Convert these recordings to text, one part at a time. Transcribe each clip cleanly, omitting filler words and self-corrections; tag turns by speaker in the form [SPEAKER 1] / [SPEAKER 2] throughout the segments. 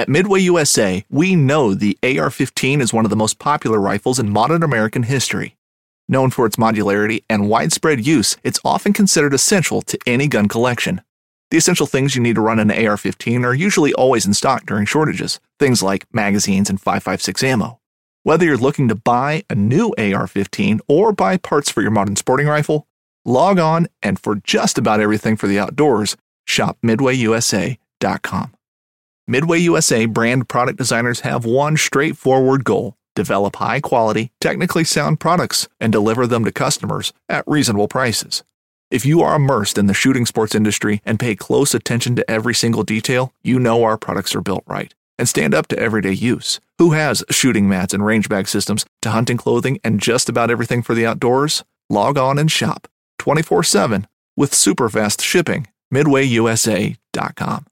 [SPEAKER 1] At Midway USA, we know the AR-15 is one of the most popular rifles in modern American history. Known for its modularity and widespread use, it's often considered essential to any gun collection. The essential things you need to run an AR-15 are usually always in stock during shortages, things like magazines and 5.56 ammo. Whether you're looking to buy a new AR-15 or buy parts for your modern sporting rifle, log on and for just about everything for the outdoors, shop MidwayUSA.com. Midway USA brand product designers have one straightforward goal: develop high-quality, technically sound products and deliver them to customers at reasonable prices. If you are immersed in the shooting sports industry and pay close attention to every single detail, you know our products are built right and stand up to everyday use. Who has shooting mats and range bag systems to hunting clothing and just about everything for the outdoors? Log on and shop 24/7 with super fast shipping. MidwayUSA.com.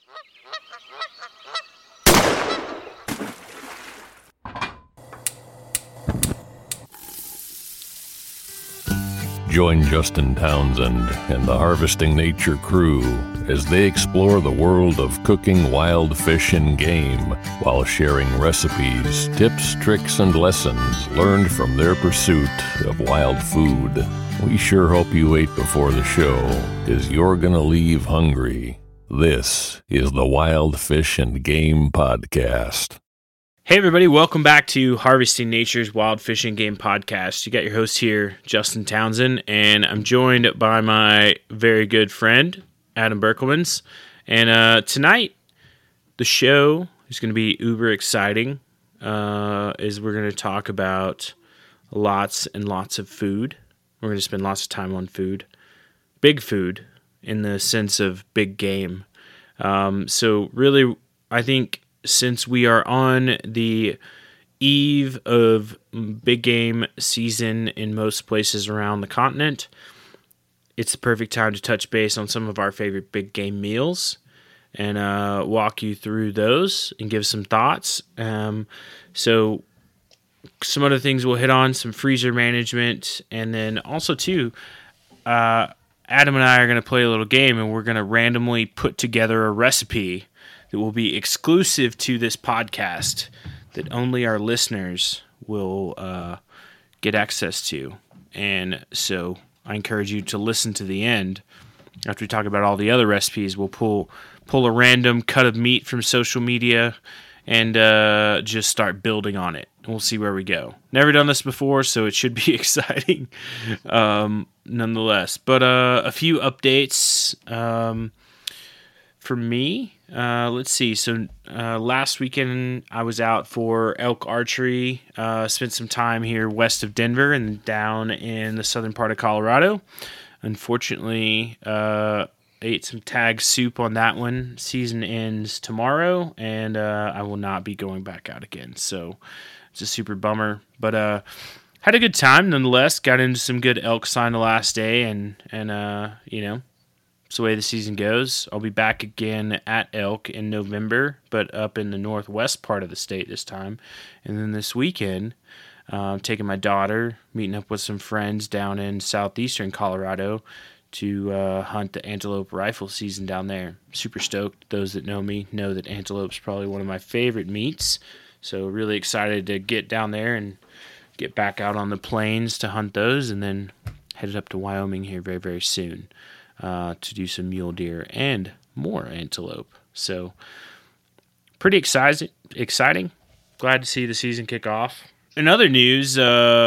[SPEAKER 2] Join Justin Townsend and the Harvesting Nature crew as they explore the world of cooking wild fish and game while sharing recipes, tips, tricks, and lessons learned from their pursuit of wild food. We sure hope you ate before the show, 'cause you're gonna leave hungry. This is the Wild Fish and Game Podcast.
[SPEAKER 3] Hey everybody, welcome back to Harvesting Nature's Wild Fish and Game Podcast. You got your host here, Justin Townsend, and I'm joined by my very good friend, Adam Berkelmans. And tonight, the show is going to be uber exciting, as we're going to talk about lots and lots of food. We're going to spend lots of time on food. Big food, in the sense of big game. So really, I think since we are on the eve of big game season in most places around the continent, it's the perfect time to touch base on some of our favorite big game meals and walk you through those and give some thoughts. So some other things we'll hit on, some freezer management, and then also too, Adam and I are going to play a little game, and we're going to randomly put together a recipe that will be exclusive to this podcast that only our listeners will get access to. And so I encourage you to listen to the end. After we talk about all the other recipes, we'll pull a random cut of meat from social media and just start building on it. And we'll see where we go. Never done this before, so it should be exciting nonetheless. But a few updates for me. Let's see. So last weekend I was out for elk archery. Spent some time here west of Denver and down in the southern part of Colorado. Unfortunately, ate some tag soup on that one. Season ends tomorrow, and I will not be going back out again. So it's a super bummer. But had a good time nonetheless. Got into some good elk sign the last day, and you know, it's the way the season goes. I'll be back again at elk in November, but up in the northwest part of the state this time. And then this weekend, taking my daughter, meeting up with some friends down in southeastern Colorado to hunt the antelope rifle season down there. Super stoked. Those that know me know that antelope's probably one of my favorite meats. So really excited to get down there and get back out on the plains to hunt those, and then headed up to Wyoming here very, very soon. To do some mule deer and more antelope. So pretty exciting. Glad to see the season kick off. In other news,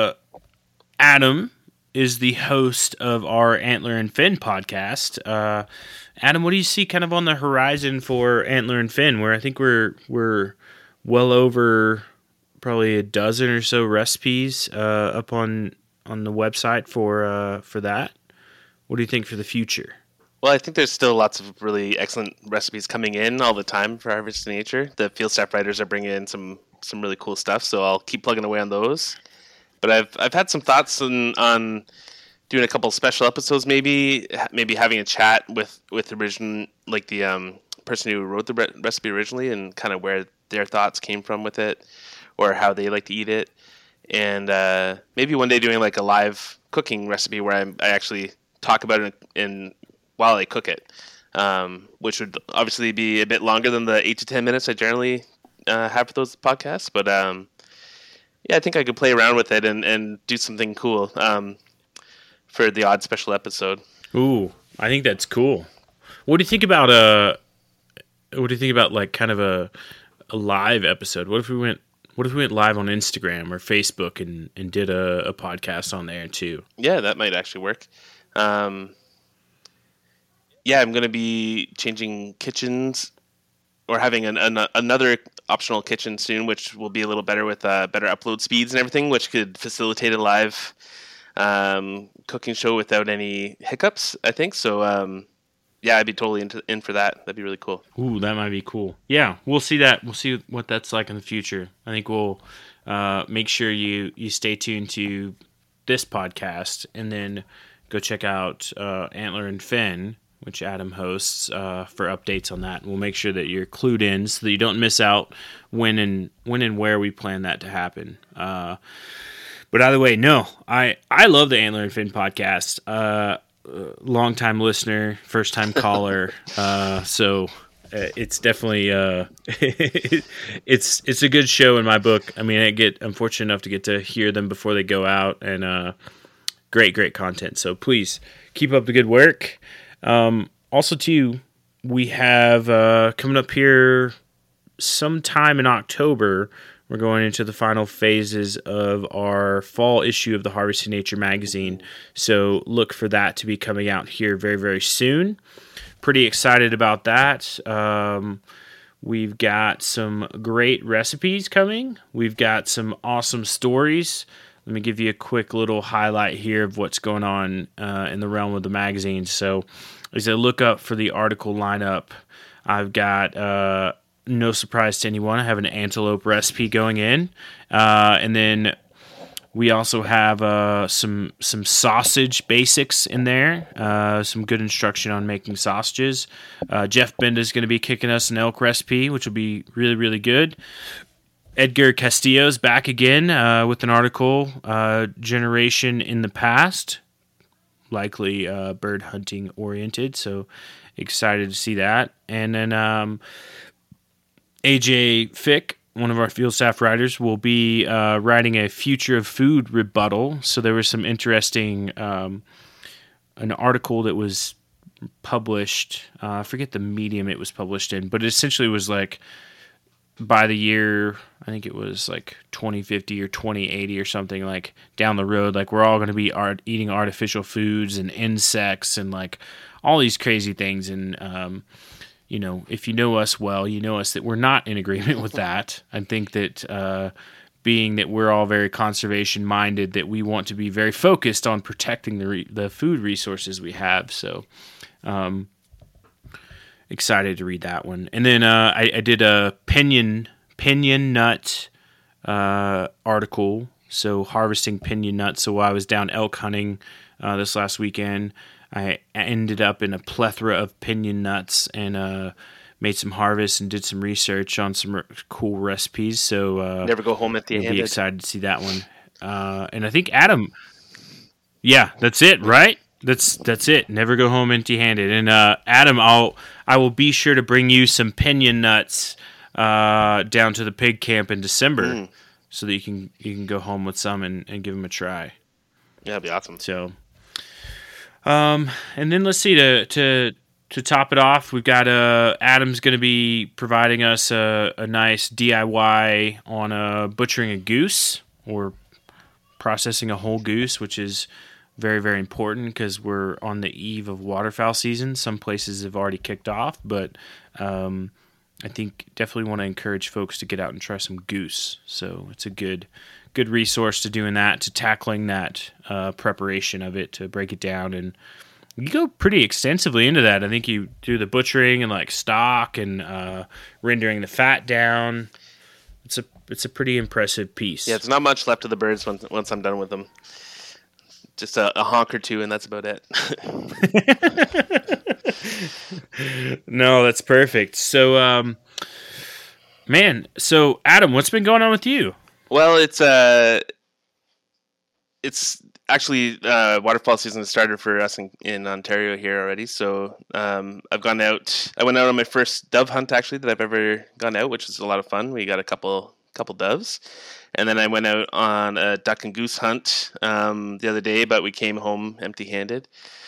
[SPEAKER 3] Adam is the host of our Antler and Fin podcast. Adam, what do you see kind of on the horizon for Antler and Fin, where I think we're well over probably a dozen or so recipes up on the website for that? What do you think for the future?
[SPEAKER 4] Well, I think there's still lots of really excellent recipes coming in all the time for Harvesting Nature. The field staff writers are bringing in some really cool stuff, so I'll keep plugging away on those. But I've had some thoughts on doing a couple special episodes, maybe having a chat with the person who wrote the recipe originally, and kind of where their thoughts came from with it, or how they like to eat it, and maybe one day doing like a live cooking recipe where I actually talk about it while I cook it. which would obviously be a bit longer than the 8 to 10 minutes I generally have for those podcasts. But I think I could play around with it and do something cool for the odd special episode.
[SPEAKER 3] Ooh, I think that's cool. What do you think about like kind of a live episode? What if we went live on Instagram or Facebook and did a podcast on there too?
[SPEAKER 4] Yeah, that might actually work. I'm going to be changing kitchens or having another optional kitchen soon, which will be a little better with better upload speeds and everything, which could facilitate a live cooking show without any hiccups, I think. So, I'd be totally in for that. That'd be really cool.
[SPEAKER 3] Ooh, that might be cool. Yeah, we'll see that. We'll see what that's like in the future. I think we'll make sure you stay tuned to this podcast and then go check out Antler and Finn, which Adam hosts, for updates on that. We'll make sure that you're clued in so that you don't miss out when and where we plan that to happen. But either way, no, I love the Antler and Finn podcast. Long-time listener, first-time caller. So it's definitely it's a good show in my book. I mean, I'm fortunate enough to get to hear them before they go out, and great content. So please keep up the good work. Also, too, we have coming up here sometime in October. We're going into the final phases of our fall issue of the Harvesting Nature magazine, so look for that to be coming out here very, very soon. Pretty excited about that. We've got some great recipes coming. We've got some awesome stories. Let me give you a quick little highlight here of what's going on in the realm of the magazine. So as I look up for the article lineup, I've got... no surprise to anyone, I have an antelope recipe going in. And then we also have some sausage basics in there, some good instruction on making sausages. Jeff Benda is going to be kicking us an elk recipe, which will be really, really good. Edgar Castillo's back again with an article, Generation in the Past, likely bird hunting oriented, so excited to see that. And then... AJ Fick, one of our field staff writers, will be writing a Future of Food rebuttal. So there was some interesting, an article that was published. I forget the medium it was published in, but it essentially was like by the year, I think it was like 2050 or 2080 or something, like down the road, like we're all going to be eating artificial foods and insects and like all these crazy things. And, if you know us well, you know us that we're not in agreement with that. I think that being that we're all very conservation minded, that we want to be very focused on protecting the food resources we have. So excited to read that one. And then I did a pinyon nut article. So harvesting pinyon nuts. So while I was down elk hunting this last weekend, I ended up in a plethora of pinyon nuts and made some harvests and did some research on some cool recipes. So
[SPEAKER 4] never go home empty-handed.
[SPEAKER 3] You'll be excited to see that one. And I think Adam, yeah, that's it, right? That's it. Never go home empty-handed. And Adam, I will be sure to bring you some pinyon nuts down to the pig camp in December, so that you can go home with some and give them a try.
[SPEAKER 4] Yeah, that'd be awesome.
[SPEAKER 3] So. And then let's see, to top it off, we've got Adam's going to be providing us a nice DIY on butchering a goose or processing a whole goose, which is very, very important because we're on the eve of waterfowl season. Some places have already kicked off, but I think definitely want to encourage folks to get out and try some goose. So it's a good resource to doing that, to tackling that preparation of it, to break it down. And you go pretty extensively into that. I think you do the butchering and like stock and rendering the fat down. It's a pretty impressive piece.
[SPEAKER 4] Yeah, there's not much left of the birds once I'm done with them. Just a honk or two, and that's about it.
[SPEAKER 3] No, that's perfect. So, so Adam, what's been going on with you?
[SPEAKER 4] Well, it's actually, waterfowl season has started for us in Ontario here already. So I've gone out. I went out on my first dove hunt actually that I've ever gone out, which was a lot of fun. We got a couple doves, and then I went out on a duck and goose hunt the other day, but we came home empty-handed.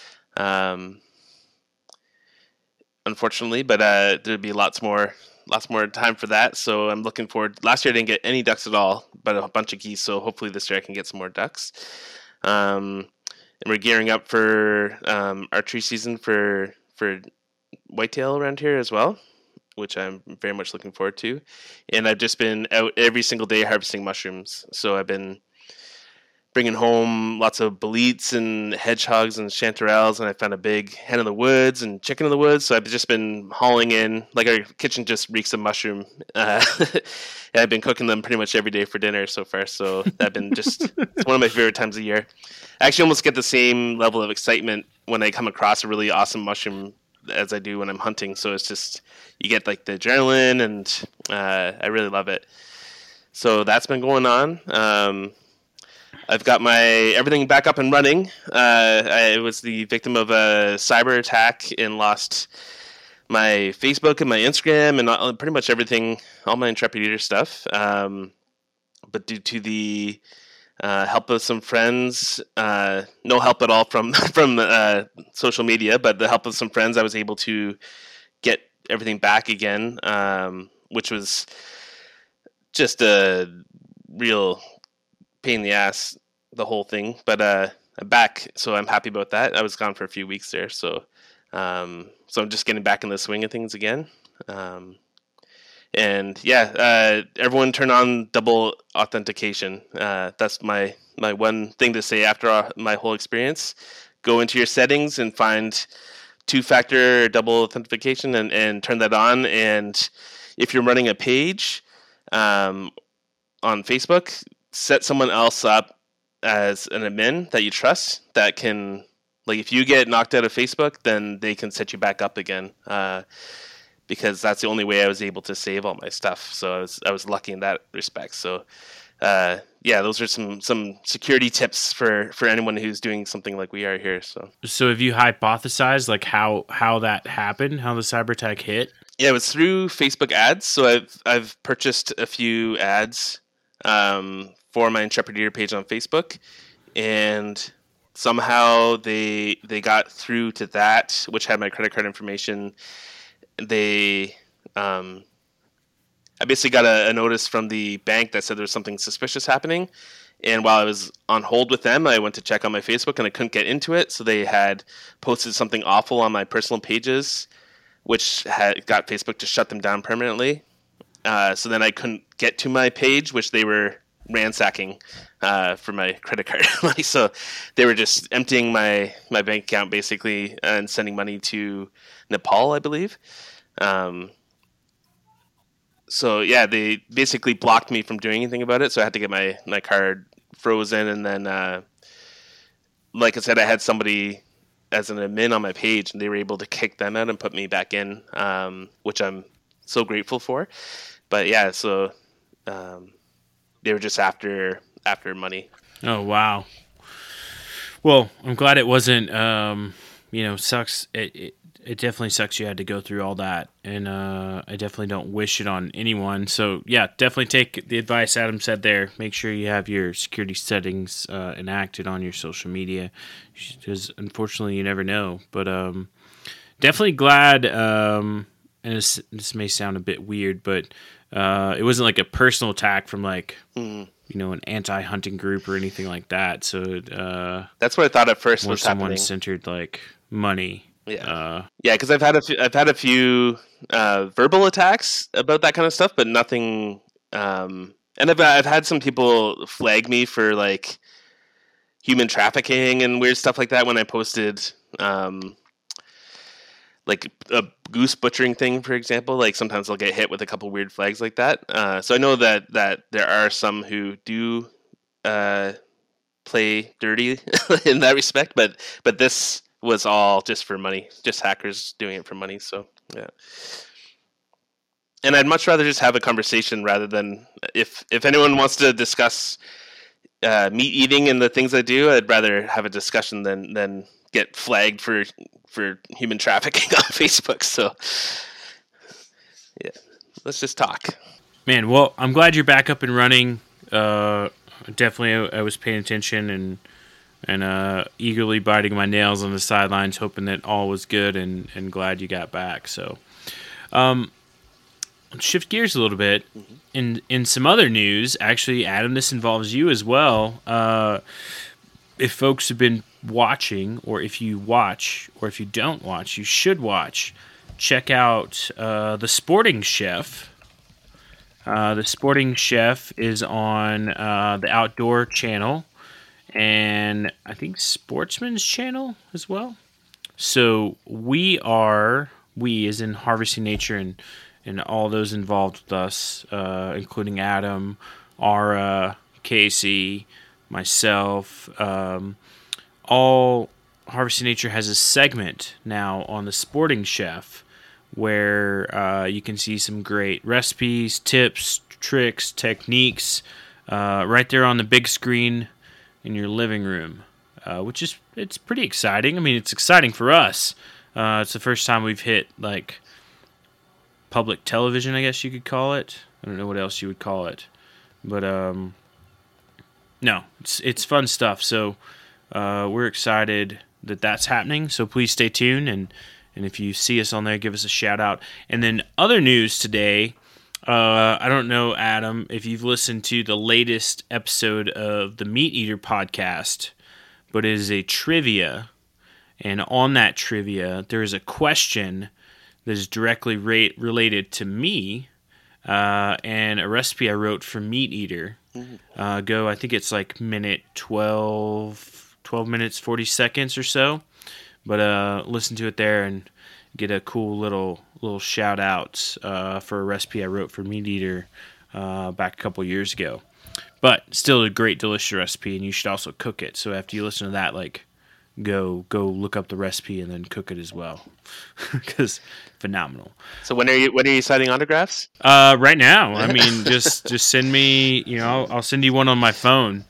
[SPEAKER 4] Unfortunately, but there'd be lots more time for that. So I'm looking forward. Last year I didn't get any ducks at all, but a bunch of geese. So hopefully this year I can get some more ducks. And we're gearing up for archery season for whitetail around here as well, which I'm very much looking forward to. And I've just been out every single day harvesting mushrooms. So I've been bringing home lots of boletes and hedgehogs and chanterelles, and I found a big hen in the woods and chicken in the woods. So I've just been hauling in, like our kitchen just reeks of mushroom. I've been cooking them pretty much every day for dinner so far. So I've been it's one of my favorite times of year. I actually almost get the same level of excitement when I come across a really awesome mushroom as I do when I'm hunting. So it's just, you get like the adrenaline, and I really love it. So that's been going on. I've got my everything back up and running. I was the victim of a cyber attack and lost my Facebook and my Instagram and pretty much everything, all my Intrepid Eater stuff. But due to the help of some friends, no help at all from social media, but the help of some friends, I was able to get everything back again, which was just a real pain in the ass, the whole thing, but I'm back, so I'm happy about that. I was gone for a few weeks there, so I'm just getting back in the swing of things again. And yeah, everyone turn on double authentication. That's my one thing to say after my whole experience. Go into your settings and find two-factor double authentication and turn that on. And if you're running a page on Facebook, set someone else up as an admin that you trust that can, like, if you get knocked out of Facebook, then they can set you back up again, because that's the only way I was able to save all my stuff. So I was lucky in that respect. So yeah, those are some security tips for anyone who's doing something like we are here. So
[SPEAKER 3] have you hypothesized like how that happened, how the cyber attack hit?
[SPEAKER 4] Yeah, it was through Facebook ads. So I've purchased a few ads for my Intrepid Eater page on Facebook, and somehow they got through to that, which had my credit card information. I basically got a notice from the bank that said there was something suspicious happening, and while I was on hold with them, I went to check on my Facebook and I couldn't get into it, so they had posted something awful on my personal pages, which had got Facebook to shut them down permanently. So then I couldn't get to my page, which they were ransacking for my credit card money. So they were just emptying my bank account basically and sending money to Nepal, I believe. So yeah, they basically blocked me from doing anything about it. So I had to get my card frozen, and then like I said, I had somebody as an admin on my page, and they were able to kick them out and put me back in, which I'm so grateful for. But yeah, so they were just after money.
[SPEAKER 3] Oh, wow. Well, I'm glad it wasn't, sucks. It definitely sucks you had to go through all that. And I definitely don't wish it on anyone. So yeah, definitely take the advice Adam said there. Make sure you have your security settings enacted on your social media, because unfortunately you never know. But definitely glad, and this may sound a bit weird, but it wasn't like a personal attack from like, an anti-hunting group or anything like that. So
[SPEAKER 4] that's what I thought at first was happening.
[SPEAKER 3] Someone centered like money.
[SPEAKER 4] Yeah, because I've had a few verbal attacks about that kind of stuff, but nothing. And I've had some people flag me for like human trafficking and weird stuff like that when I posted like a goose butchering thing, for example. Like sometimes I'll get hit with a couple weird flags like that. So I know that there are some who do play dirty in that respect, but this was all just for money, just hackers doing it for money. So yeah. And I'd much rather just have a conversation rather than if anyone wants to discuss meat eating and the things I do, I'd rather have a discussion than get flagged for human trafficking on Facebook. So yeah, let's just talk.
[SPEAKER 3] Man, well, I'm glad you're back up and running. Definitely, I was paying attention and eagerly biting my nails on the sidelines, hoping that all was good, and glad you got back. So, shift gears a little bit. In some other news, actually, Adam, this involves you as well. If folks have been watching, or if you watch, or if you don't watch, you should watch. Check out The Sporting Chef. The Sporting Chef is on the Outdoor Channel, and I think Sportsman's Channel as well. So we as in Harvesting Nature and all those involved with us, including Adam, Ara, Casey, myself, all Harvesting Nature has a segment now on The Sporting Chef where you can see some great recipes, tips, tricks, techniques right there on the big screen in your living room, which is it's pretty exciting. I mean, it's exciting for us. It's the first time we've hit like public television, I guess you could call it. I don't know what else you would call it, but no, it's fun stuff. So we're excited that that's happening. So please stay tuned, and if you see us on there, give us a shout out. And then other news today. I don't know, Adam, if you've listened to the latest episode of the Meat Eater podcast, but it is a trivia, and on that trivia, there is a question that is directly related to me and a recipe I wrote for Meat Eater. I think it's like minute 12 minutes, 40 seconds or so. But listen to it there and get a cool little shout out for a recipe I wrote for Meat Eater back a couple years ago. But still a great, delicious recipe, and you should also cook it. So after you listen to that, like, go look up the recipe and then cook it as well, because phenomenal.
[SPEAKER 4] So when are you signing autographs?
[SPEAKER 3] Right now. I mean, just send me. I'll send you one on my phone.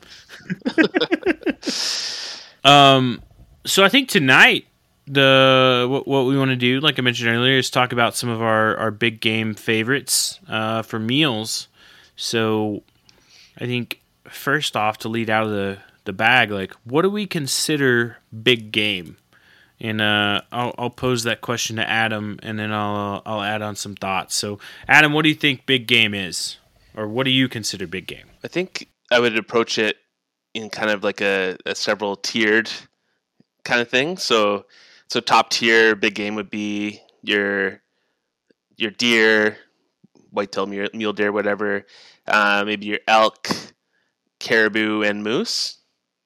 [SPEAKER 3] So I think tonight what we want to do, like I mentioned earlier, is talk about some of our big game favorites for meals. So I think first off, to lead out of the bag, like, what do we consider big game? And I'll pose that question to Adam, and then I'll add on some thoughts. So Adam, what do you think big game is, or what do you consider big game?
[SPEAKER 4] I think I would approach it in kind of like a several tiered kind of thing. So top tier big game would be your deer, whitetail, mule deer, whatever. Maybe your elk, caribou, and moose.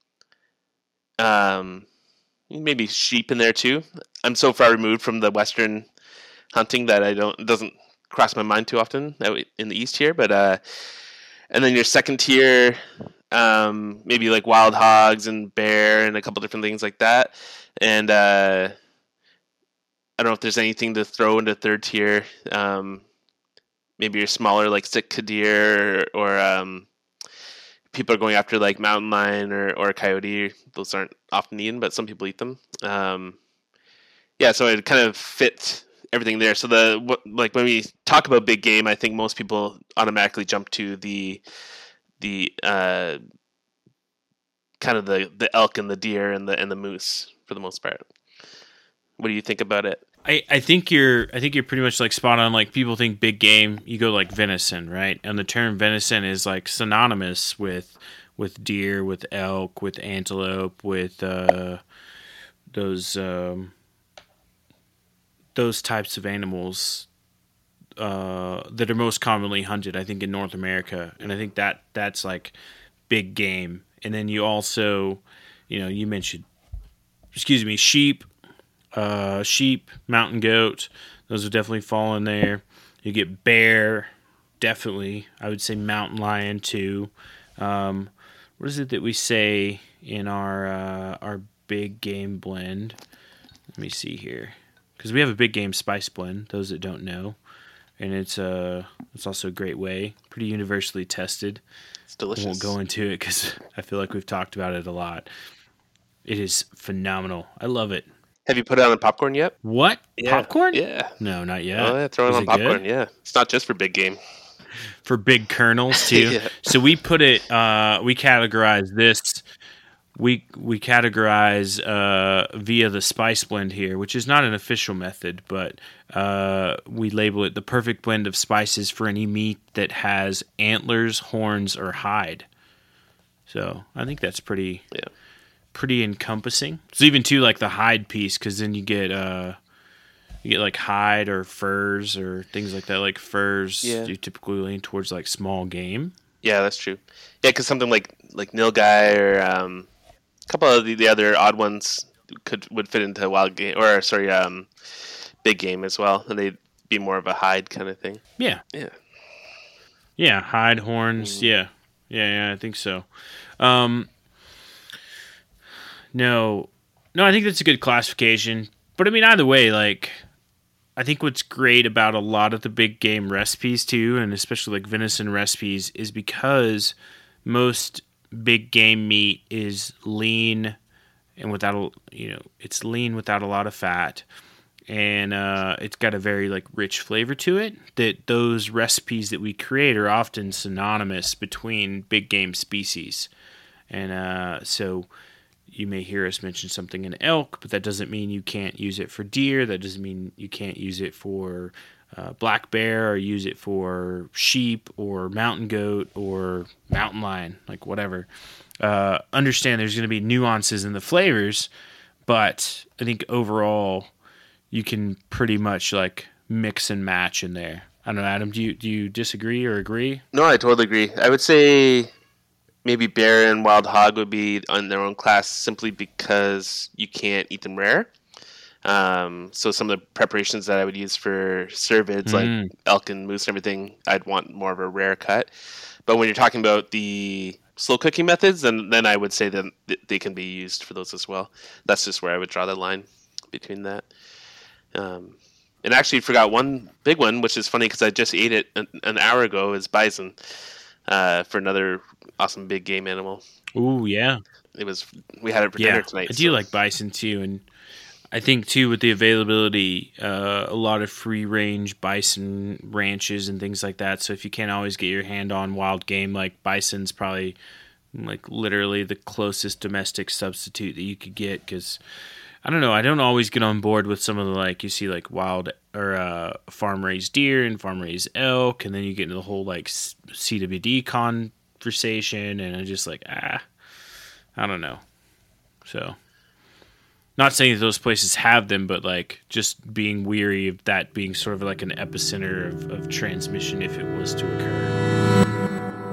[SPEAKER 4] Maybe sheep in there too. I'm so far removed from the Western hunting that it doesn't cross my mind too often in the East here. But and then your second tier, maybe like wild hogs and bear and a couple different things like that. And I don't know if there's anything to throw into third tier. Maybe your smaller like Sitka deer or people are going after like mountain lion or coyote. Those aren't often eaten, but some people eat them. So it kind of fits everything there. So when we talk about big game, I think most people automatically jump to the kind of the elk and the deer and the moose for the most part. What do you think about it?
[SPEAKER 3] I think you're pretty much like spot on. Like, people think big game, you go like venison, right? And the term venison is like synonymous with deer, with elk, with antelope, with those types of animals that are most commonly hunted, I think, in North America. And I think that's like big game. And then you also, you mentioned, sheep. Sheep, mountain goat, those would definitely fall in there. You get bear, definitely. I would say mountain lion too. What is it that we say in our big game blend? Let me see here, because we have a big game spice blend. Those that don't know, and it's also a great whey, pretty universally tested.
[SPEAKER 4] It's delicious.
[SPEAKER 3] I won't go into it because I feel like we've talked about it a lot. It is phenomenal. I love it.
[SPEAKER 4] Have you put it on popcorn yet?
[SPEAKER 3] What?
[SPEAKER 4] Yeah.
[SPEAKER 3] Popcorn?
[SPEAKER 4] Yeah.
[SPEAKER 3] No, not yet.
[SPEAKER 4] Oh, yeah, throw it
[SPEAKER 3] Is
[SPEAKER 4] on popcorn.
[SPEAKER 3] good?
[SPEAKER 4] Yeah. It's not just for big game.
[SPEAKER 3] For big kernels too.
[SPEAKER 4] Yeah.
[SPEAKER 3] So we put it. We categorize this. We categorize via the spice blend here, which is not an official method, but we label it the perfect blend of spices for any meat that has antlers, horns, or hide. So I think that's pretty encompassing. So even too like the hide piece, because then you get like hide or furs or things like that. Like furs, you typically lean towards like small game.
[SPEAKER 4] Yeah, that's true. Yeah, because something like nilgai or a couple of the other odd ones would fit into wild game, or sorry, big game as well, and they'd be more of a hide kind of thing.
[SPEAKER 3] Yeah. Yeah, hide, horns. Yeah, I think so. No, I think that's a good classification. But I mean, either way, like, I think what's great about a lot of the big game recipes too, and especially like venison recipes, is because most big game meat is lean and it's lean without a lot of fat, and it's got a very like rich flavor to it. That those recipes that we create are often synonymous between big game species, and so. You may hear us mention something in elk, but that doesn't mean you can't use it for deer. That doesn't mean you can't use it for black bear or use it for sheep or mountain goat or mountain lion, like whatever. Understand there's going to be nuances in the flavors, but I think overall you can pretty much like mix and match in there. I don't know, Adam, do you disagree or agree?
[SPEAKER 4] No, I totally agree. I would say maybe bear and wild hog would be on their own class simply because you can't eat them rare. So some of the preparations that I would use for cervids, like elk and moose and everything, I'd want more of a rare cut. But when you're talking about the slow cooking methods, then I would say that they can be used for those as well. That's just where I would draw the line between that. And actually forgot one big one, which is funny because I just ate it an hour ago, is bison. For another awesome big game animal.
[SPEAKER 3] Ooh, yeah.
[SPEAKER 4] We had it for dinner tonight.
[SPEAKER 3] I do like bison too, and I think too with the availability, a lot of free range bison ranches and things like that. So if you can't always get your hand on wild game, like bison's probably like literally the closest domestic substitute that you could get. Because I don't know, I don't always get on board with some of the like you see like wild or farm raised deer and farm raised elk, and then you get into the whole like CWD conversation, and I'm just like I don't know. So, not saying that those places have them, but like just being weary of that being sort of like an epicenter of transmission if it was to occur.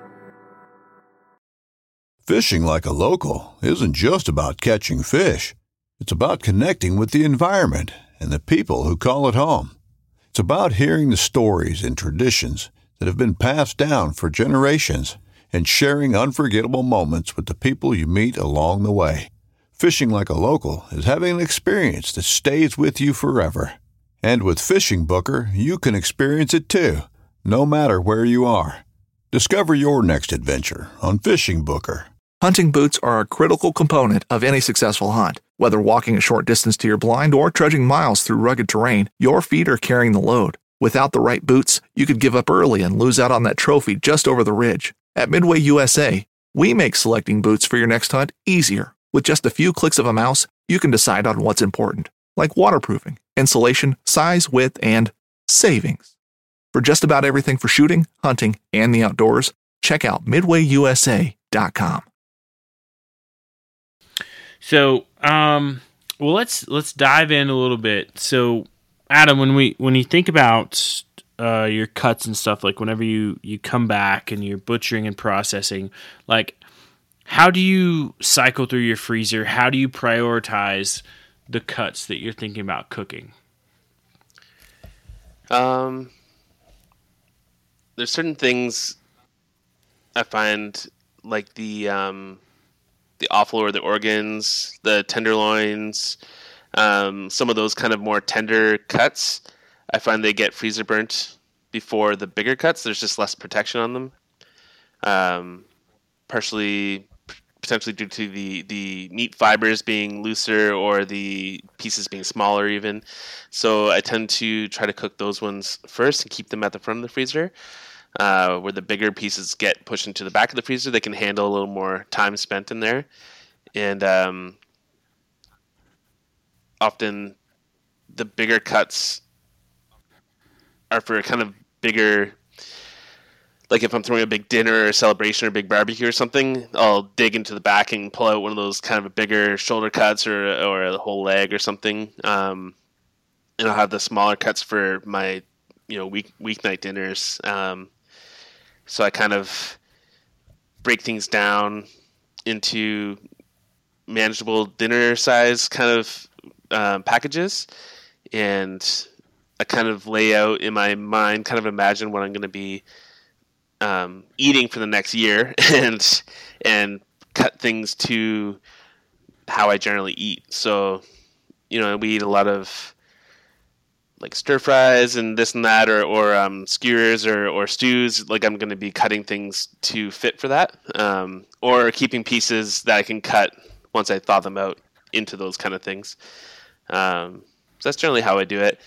[SPEAKER 5] Fishing like a local isn't just about catching fish. It's about connecting with the environment and the people who call it home. It's about hearing the stories and traditions that have been passed down for generations and sharing unforgettable moments with the people you meet along the way. Fishing like a local is having an experience that stays with you forever. And with Fishing Booker, you can experience it too, no matter where you are. Discover your next adventure on Fishing Booker.
[SPEAKER 1] Hunting boots are a critical component of any successful hunt. Whether walking a short distance to your blind or trudging miles through rugged terrain, your feet are carrying the load. Without the right boots, you could give up early and lose out on that trophy just over the ridge. At Midway USA, we make selecting boots for your next hunt easier. With just a few clicks of a mouse, you can decide on what's important, like waterproofing, insulation, size, width, and savings. For just about everything for shooting, hunting, and the outdoors, check out MidwayUSA.com.
[SPEAKER 3] So, well, let's dive in a little bit. So, Adam, when you think about your cuts and stuff, like whenever you come back and you're butchering and processing, like how do you cycle through your freezer? How do you prioritize the cuts that you're thinking about cooking?
[SPEAKER 4] There's certain things I find, like the offal or the organs, the tenderloins, some of those kind of more tender cuts. I find they get freezer burnt before the bigger cuts. There's just less protection on them. Partially potentially due to the meat fibers being looser or the pieces being smaller even. So I tend to try to cook those ones first and keep them at the front of the freezer. Where the bigger pieces get pushed into the back of the freezer, they can handle a little more time spent in there. And often the bigger cuts are for kind of bigger, like if I'm throwing a big dinner or a celebration or a big barbecue or something, I'll dig into the back and pull out one of those kind of a bigger shoulder cuts or a whole leg or something. And I'll have the smaller cuts for my, weeknight dinners. So I kind of break things down into manageable dinner size kind of packages, and I kind of lay out in my mind, kind of imagine what I'm going to be eating for the next year, and cut things to how I generally eat. So, we eat a lot of like stir fries and this and that, or skewers or stews. Like I'm going to be cutting things to fit for that, or keeping pieces that I can cut once I thaw them out into those kind of things. So that's generally how I do it.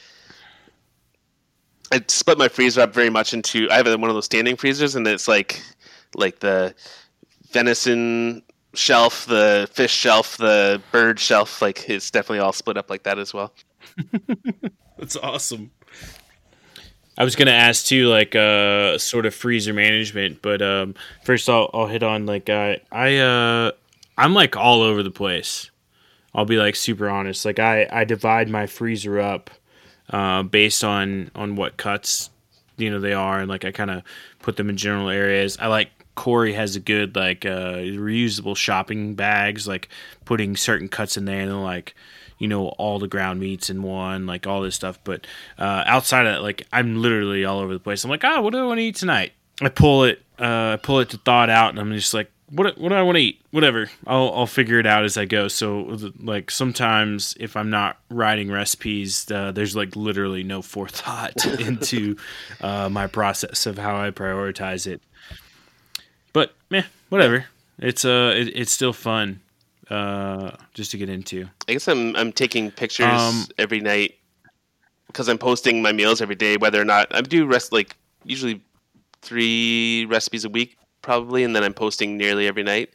[SPEAKER 4] I split my freezer up very much into. I have one of those standing freezers, and it's like the venison shelf, the fish shelf, the bird shelf. Like it's definitely all split up like that as well.
[SPEAKER 3] That's awesome. I was gonna ask too, like sort of freezer management, but first I'll hit on like I'm like all over the place. I'll be like super honest. Like I divide my freezer up based on what cuts they are, and like I kind of put them in general areas. I like Corey has a good like reusable shopping bags, like putting certain cuts in there, and then like all the ground meats in one, like all this stuff. But outside of that, like I'm literally all over the place. I'm like, what do I want to eat tonight? I pull it to thaw it out, and I'm just like, what do I want to eat? Whatever. I'll figure it out as I go. So like sometimes if I'm not writing recipes, there's like literally no forethought into my process of how I prioritize it. But whatever. It's still fun just to get into.
[SPEAKER 4] I guess I'm taking pictures every night because I'm posting my meals every day, whether or not I do usually 3 recipes a week probably, and then I'm posting nearly every night.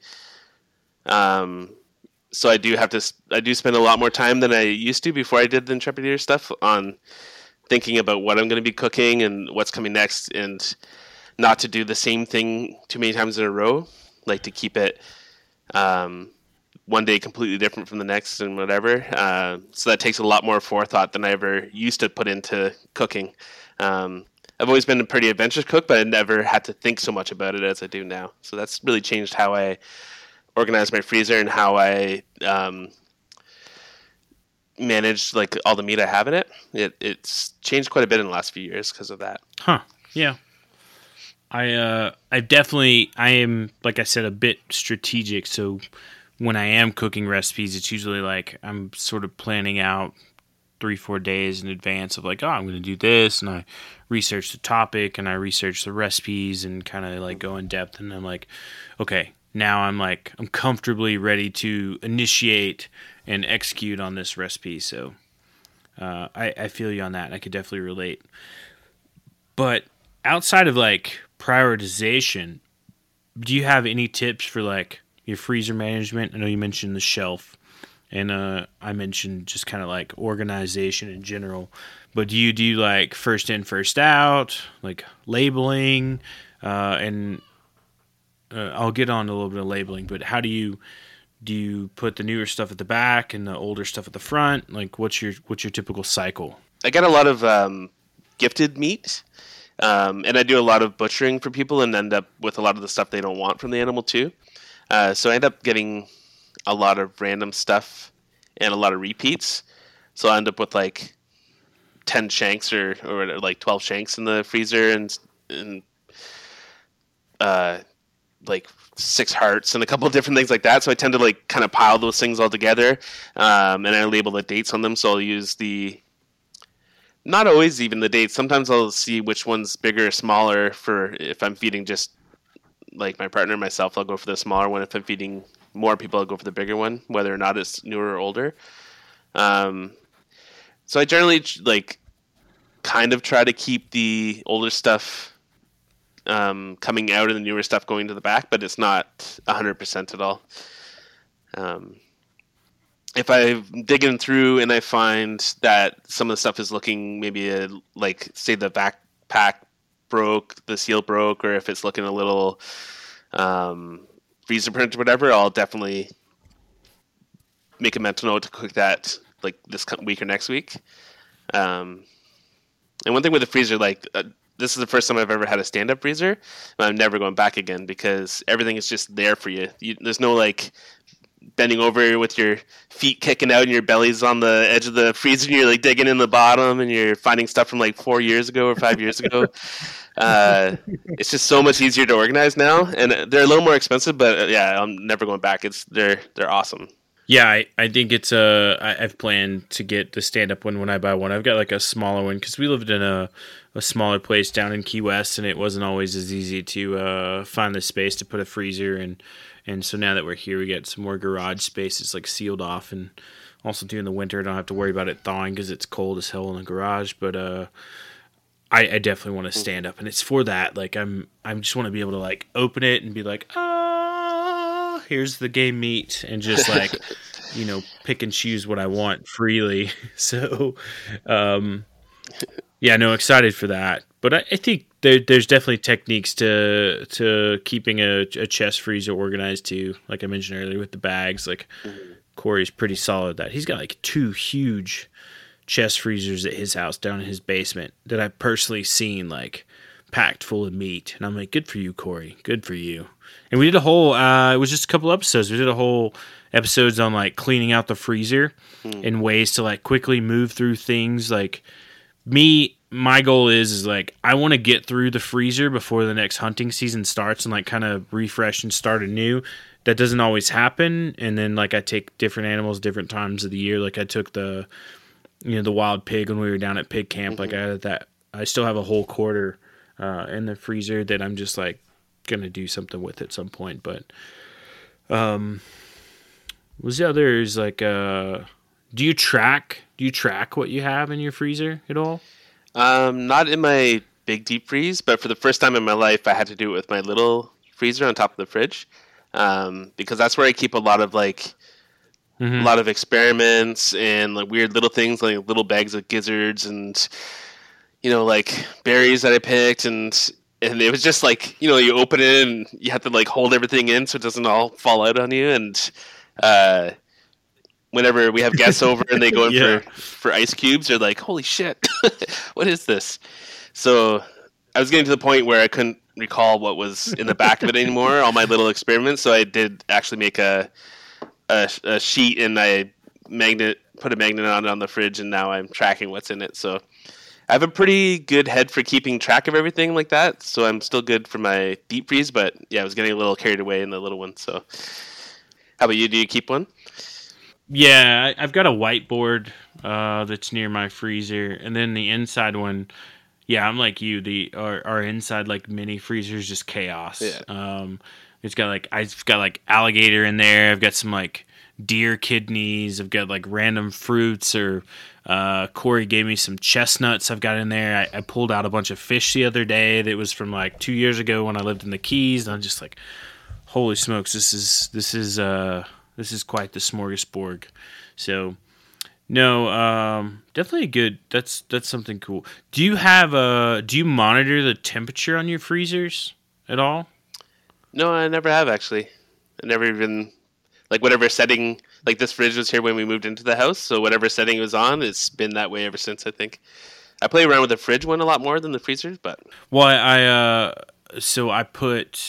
[SPEAKER 4] So I do spend a lot more time than I used to before I did the Intrepid Eater stuff on thinking about what I'm going to be cooking and what's coming next, and not to do the same thing too many times in a row, like to keep it one day completely different from the next and whatever. So that takes a lot more forethought than I ever used to put into cooking. I've always been a pretty adventurous cook, but I never had to think so much about it as I do now. So that's really changed how I organize my freezer and how I manage like all the meat I have in it. It's changed quite a bit in the last few years because of that.
[SPEAKER 3] Huh. Yeah. I am, like I said, a bit strategic. So when I am cooking recipes, it's usually like I'm sort of planning out 3-4 days in advance of like, I'm going to do this, and I research the topic and I research the recipes and kind of like go in depth, and I'm like, okay, now I'm comfortably ready to initiate and execute on this recipe. So I feel you on that. I could definitely relate. But outside of like prioritization, do you have any tips for like your freezer management? I know you mentioned the shelf, and I mentioned just kind of like organization in general. But do you do like first in, first out, like labeling? And I'll get on a little bit of labeling, but how do you put the newer stuff at the back and the older stuff at the front? Like what's your typical cycle?
[SPEAKER 4] I get a lot of gifted meat. And I do a lot of butchering for people and end up with a lot of the stuff they don't want from the animal too. So I end up getting a lot of random stuff and a lot of repeats. So I end up with like 10 shanks or like 12 shanks in the freezer and like 6 hearts and a couple of different things like that. So I tend to like kind of pile those things all together. And I label the dates on them. So I'll use the Not always even the dates. Sometimes I'll see which one's bigger or smaller for if I'm feeding just like my partner and myself, I'll go for the smaller one. If I'm feeding more people, I'll go for the bigger one, whether or not it's newer or older. So I generally like kind of try to keep the older stuff coming out and the newer stuff going to the back, but it's not 100% at all. If I'm digging through and I find that some of the stuff is looking maybe like, say, the backpack broke, the seal broke, or if it's looking a little freezer print or whatever, I'll definitely make a mental note to cook that like this week or next week. And one thing with the freezer, like this is the first time I've ever had a stand-up freezer, and I'm never going back again because everything is just there for you. There's no like bending over with your feet kicking out and your belly's on the edge of the freezer and you're like digging in the bottom and you're finding stuff from like 4 years ago or 5 years ago. It's just so much easier to organize now, and they're a little more expensive, but yeah, I'm never going back. They're awesome.
[SPEAKER 3] Yeah, I think it's I've planned to get the stand-up one when I buy one. I've got like a smaller one because we lived in a smaller place down in Key West, and it wasn't always as easy to find the space to put a freezer. And so now that we're here, we get some more garage space. It's like sealed off, and also during the winter, I don't have to worry about it thawing because it's cold as hell in the garage. But I definitely want to stand up, and it's for that. Like I just want to be able to like open it and be like, here's the game meat, and just like, pick and choose what I want freely. So, yeah, no, excited for that. But I think there's definitely techniques to keeping a chest freezer organized too. Like I mentioned earlier with the bags, like Corey's pretty solid at that. He's got like 2 huge chest freezers at his house down in his basement that I've personally seen like packed full of meat, and I'm like, good for you, Corey, good for you. And we did a whole it was just a couple episodes, we did a whole episodes on like cleaning out the freezer and ways to like quickly move through things. Like my goal is like I want to get through the freezer before the next hunting season starts and like kind of refresh and start anew. That doesn't always happen, and then like I take different animals different times of the year. Like I took the wild pig when we were down at pig camp. Like I still have a whole quarter in the freezer that I'm just like gonna do something with at some point. But was the others like do you track what you have in your freezer at all?
[SPEAKER 4] Not in my big deep freeze, but for the first time in my life I had to do it with my little freezer on top of the fridge, because that's where I keep a lot of like a lot of experiments and like weird little things, like little bags of gizzards and like berries that I picked, and it was just like you open it and you have to like hold everything in so it doesn't all fall out on you. And whenever we have guests over and they go in for ice cubes, they're like, holy shit, what is this? So I was getting to the point where I couldn't recall what was in the back of it anymore, all my little experiments. So I did actually make a sheet, and I put a magnet on the fridge, and now I'm tracking what's in it. So I have a pretty good head for keeping track of everything like that. So I'm still good for my deep freeze, but yeah, I was getting a little carried away in the little one. So how about you? Do you keep one?
[SPEAKER 3] Yeah, I've got a whiteboard that's near my freezer, and then the inside one. Yeah, I'm like you. Our inside like mini freezer is just chaos. Yeah. It's got like I've got like alligator in there. I've got some like deer kidneys. I've got like random fruits, or Corey gave me some chestnuts I've got in there. I pulled out a bunch of fish the other day that was from like 2 years ago when I lived in the Keys, and I'm just like, holy smokes, this is quite the smorgasbord. So no, definitely good. That's something cool. Do you monitor the temperature on your freezers at all?
[SPEAKER 4] No, I never have actually. I never even like whatever setting. Like this fridge was here when we moved into the house, so whatever setting it was on, it's been that way ever since. I think I play around with the fridge one a lot more than the freezers, but
[SPEAKER 3] well, I put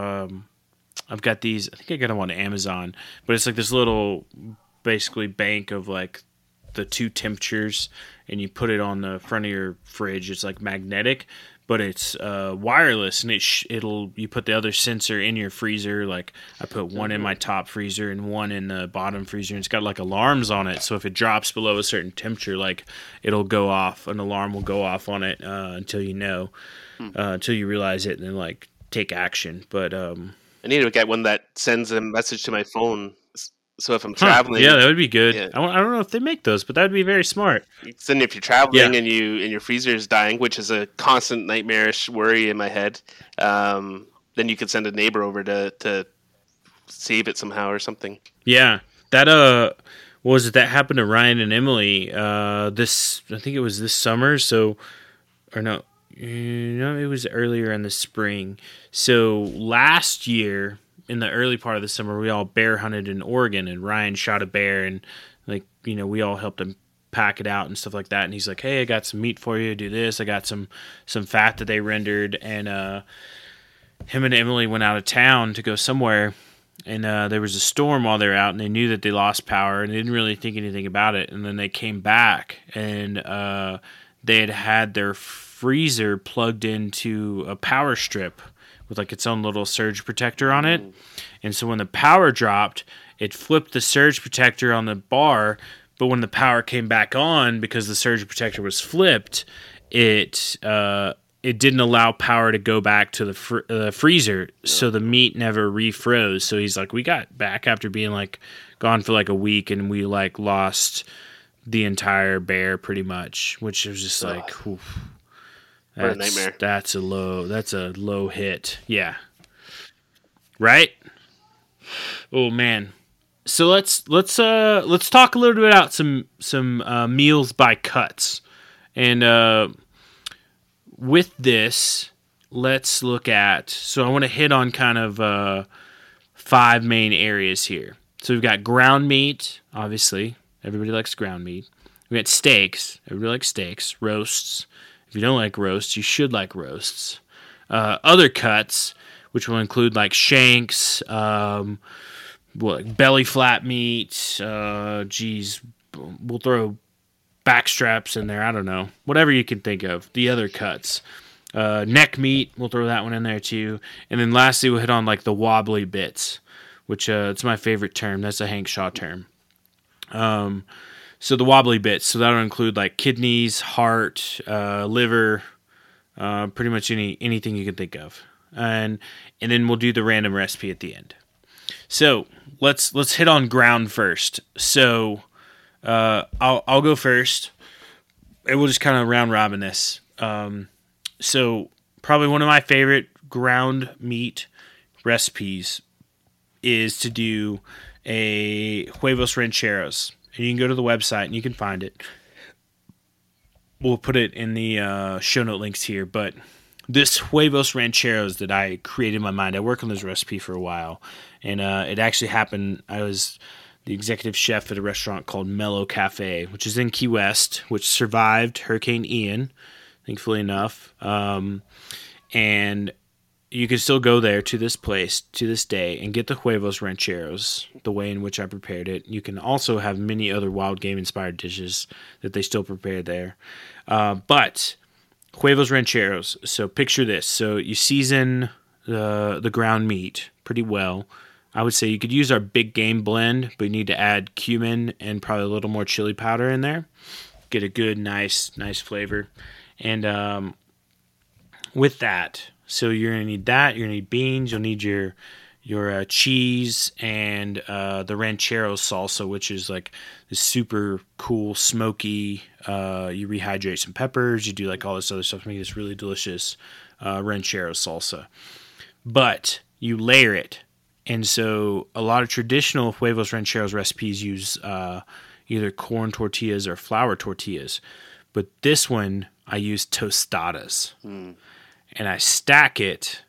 [SPEAKER 3] I've got these. I think I got them on Amazon, but it's like this little basically bank of like the 2 temperatures, and you put it on the front of your fridge. It's like magnetic, but it's wireless, and it'll you put the other sensor in your freezer. Like I put one in my top freezer and one in the bottom freezer, and it's got like alarms on it. So if it drops below a certain temperature, like it'll go off, an alarm will go off on it until until you realize it, and then like take action. But
[SPEAKER 4] I need to get one that sends a message to my phone. So if I'm traveling,
[SPEAKER 3] yeah, that would be good.
[SPEAKER 4] Yeah.
[SPEAKER 3] I don't know if they make those, but that would be very smart.
[SPEAKER 4] Then if you're traveling and your freezer is dying, which is a constant nightmarish worry in my head, then you could send a neighbor over to save it somehow or something.
[SPEAKER 3] Yeah, that what was it that happened to Ryan and Emily? I think it was this summer. So, or no, it was earlier in the spring. So last year, in the early part of the summer, we all bear hunted in Oregon, and Ryan shot a bear, and we all helped him pack it out and stuff like that. And he's like, "Hey, I got some meat for you. Do this. I got some fat that they rendered." And him and Emily went out of town to go somewhere, and there was a storm while they were out, and they knew that they lost power, and they didn't really think anything about it. And then they came back, and they had their freezer plugged into a power strip with like its own little surge protector on it. And so when the power dropped, it flipped the surge protector on the bar, but when the power came back on, because the surge protector was flipped, it didn't allow power to go back to the freezer, so the meat never refroze. So he's like, we got back after being like gone for like a week, and we like lost the entire bear pretty much, which was just like, oof.
[SPEAKER 4] What a nightmare.
[SPEAKER 3] That's a low hit. Yeah. Right? Oh man. So let's talk a little bit about some meals by cuts. And with this, let's look at, so I want to hit on kind of 5 main areas here. So we've got ground meat, obviously. Everybody likes ground meat. We got steaks. Everybody likes steaks. Roasts. If you don't like roasts, you should like roasts. Other cuts, which will include like shanks, like belly flap meat. We'll throw back straps in there. I don't know. Whatever you can think of. The other cuts. Neck meat, we'll throw that one in there too. And then lastly, we'll hit on like the wobbly bits, which it's my favorite term. That's a Hank Shaw term. So the wobbly bits, so that'll include like kidneys, heart, liver, pretty much anything you can think of, and then we'll do the random recipe at the end. So let's hit on ground first. So I'll go first, and we'll just kind of round robin this. So probably one of my favorite ground meat recipes is to do a huevos rancheros. And you can go to the website and you can find it. We'll put it in the show note links here. But this huevos rancheros that I created in my mind, I worked on this recipe for a while. And it actually happened, I was the executive chef at a restaurant called Mellow Cafe, which is in Key West, which survived Hurricane Ian, thankfully enough. And you can still go there to this place to this day and get the huevos rancheros the way in which I prepared it. You can also have many other wild game inspired dishes that they still prepare there. But huevos rancheros. So picture this. So you season the ground meat pretty well. I would say you could use our big game blend, but you need to add cumin and probably a little more chili powder in there. Get a good, nice flavor. And with that, so you're going to need that. You're going to need beans. You'll need your cheese and the ranchero salsa, which is like this super cool, smoky. You rehydrate some peppers. You do like all this other stuff to make this really delicious ranchero salsa. But you layer it. And so a lot of traditional huevos rancheros recipes use either corn tortillas or flour tortillas. But this one, I use tostadas. And I stack it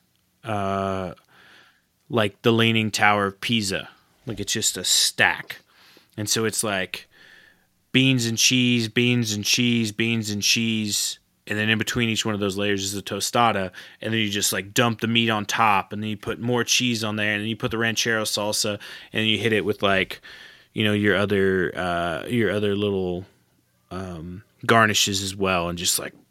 [SPEAKER 3] like the Leaning Tower of Pisa. Like it's just a stack. And so it's like beans and cheese, beans and cheese, beans and cheese. And then in between each one of those layers is a tostada. And then you just like dump the meat on top. And then you put more cheese on there. And then you put the ranchero salsa. And then you hit it with like, you know, your other little garnishes as well. And just like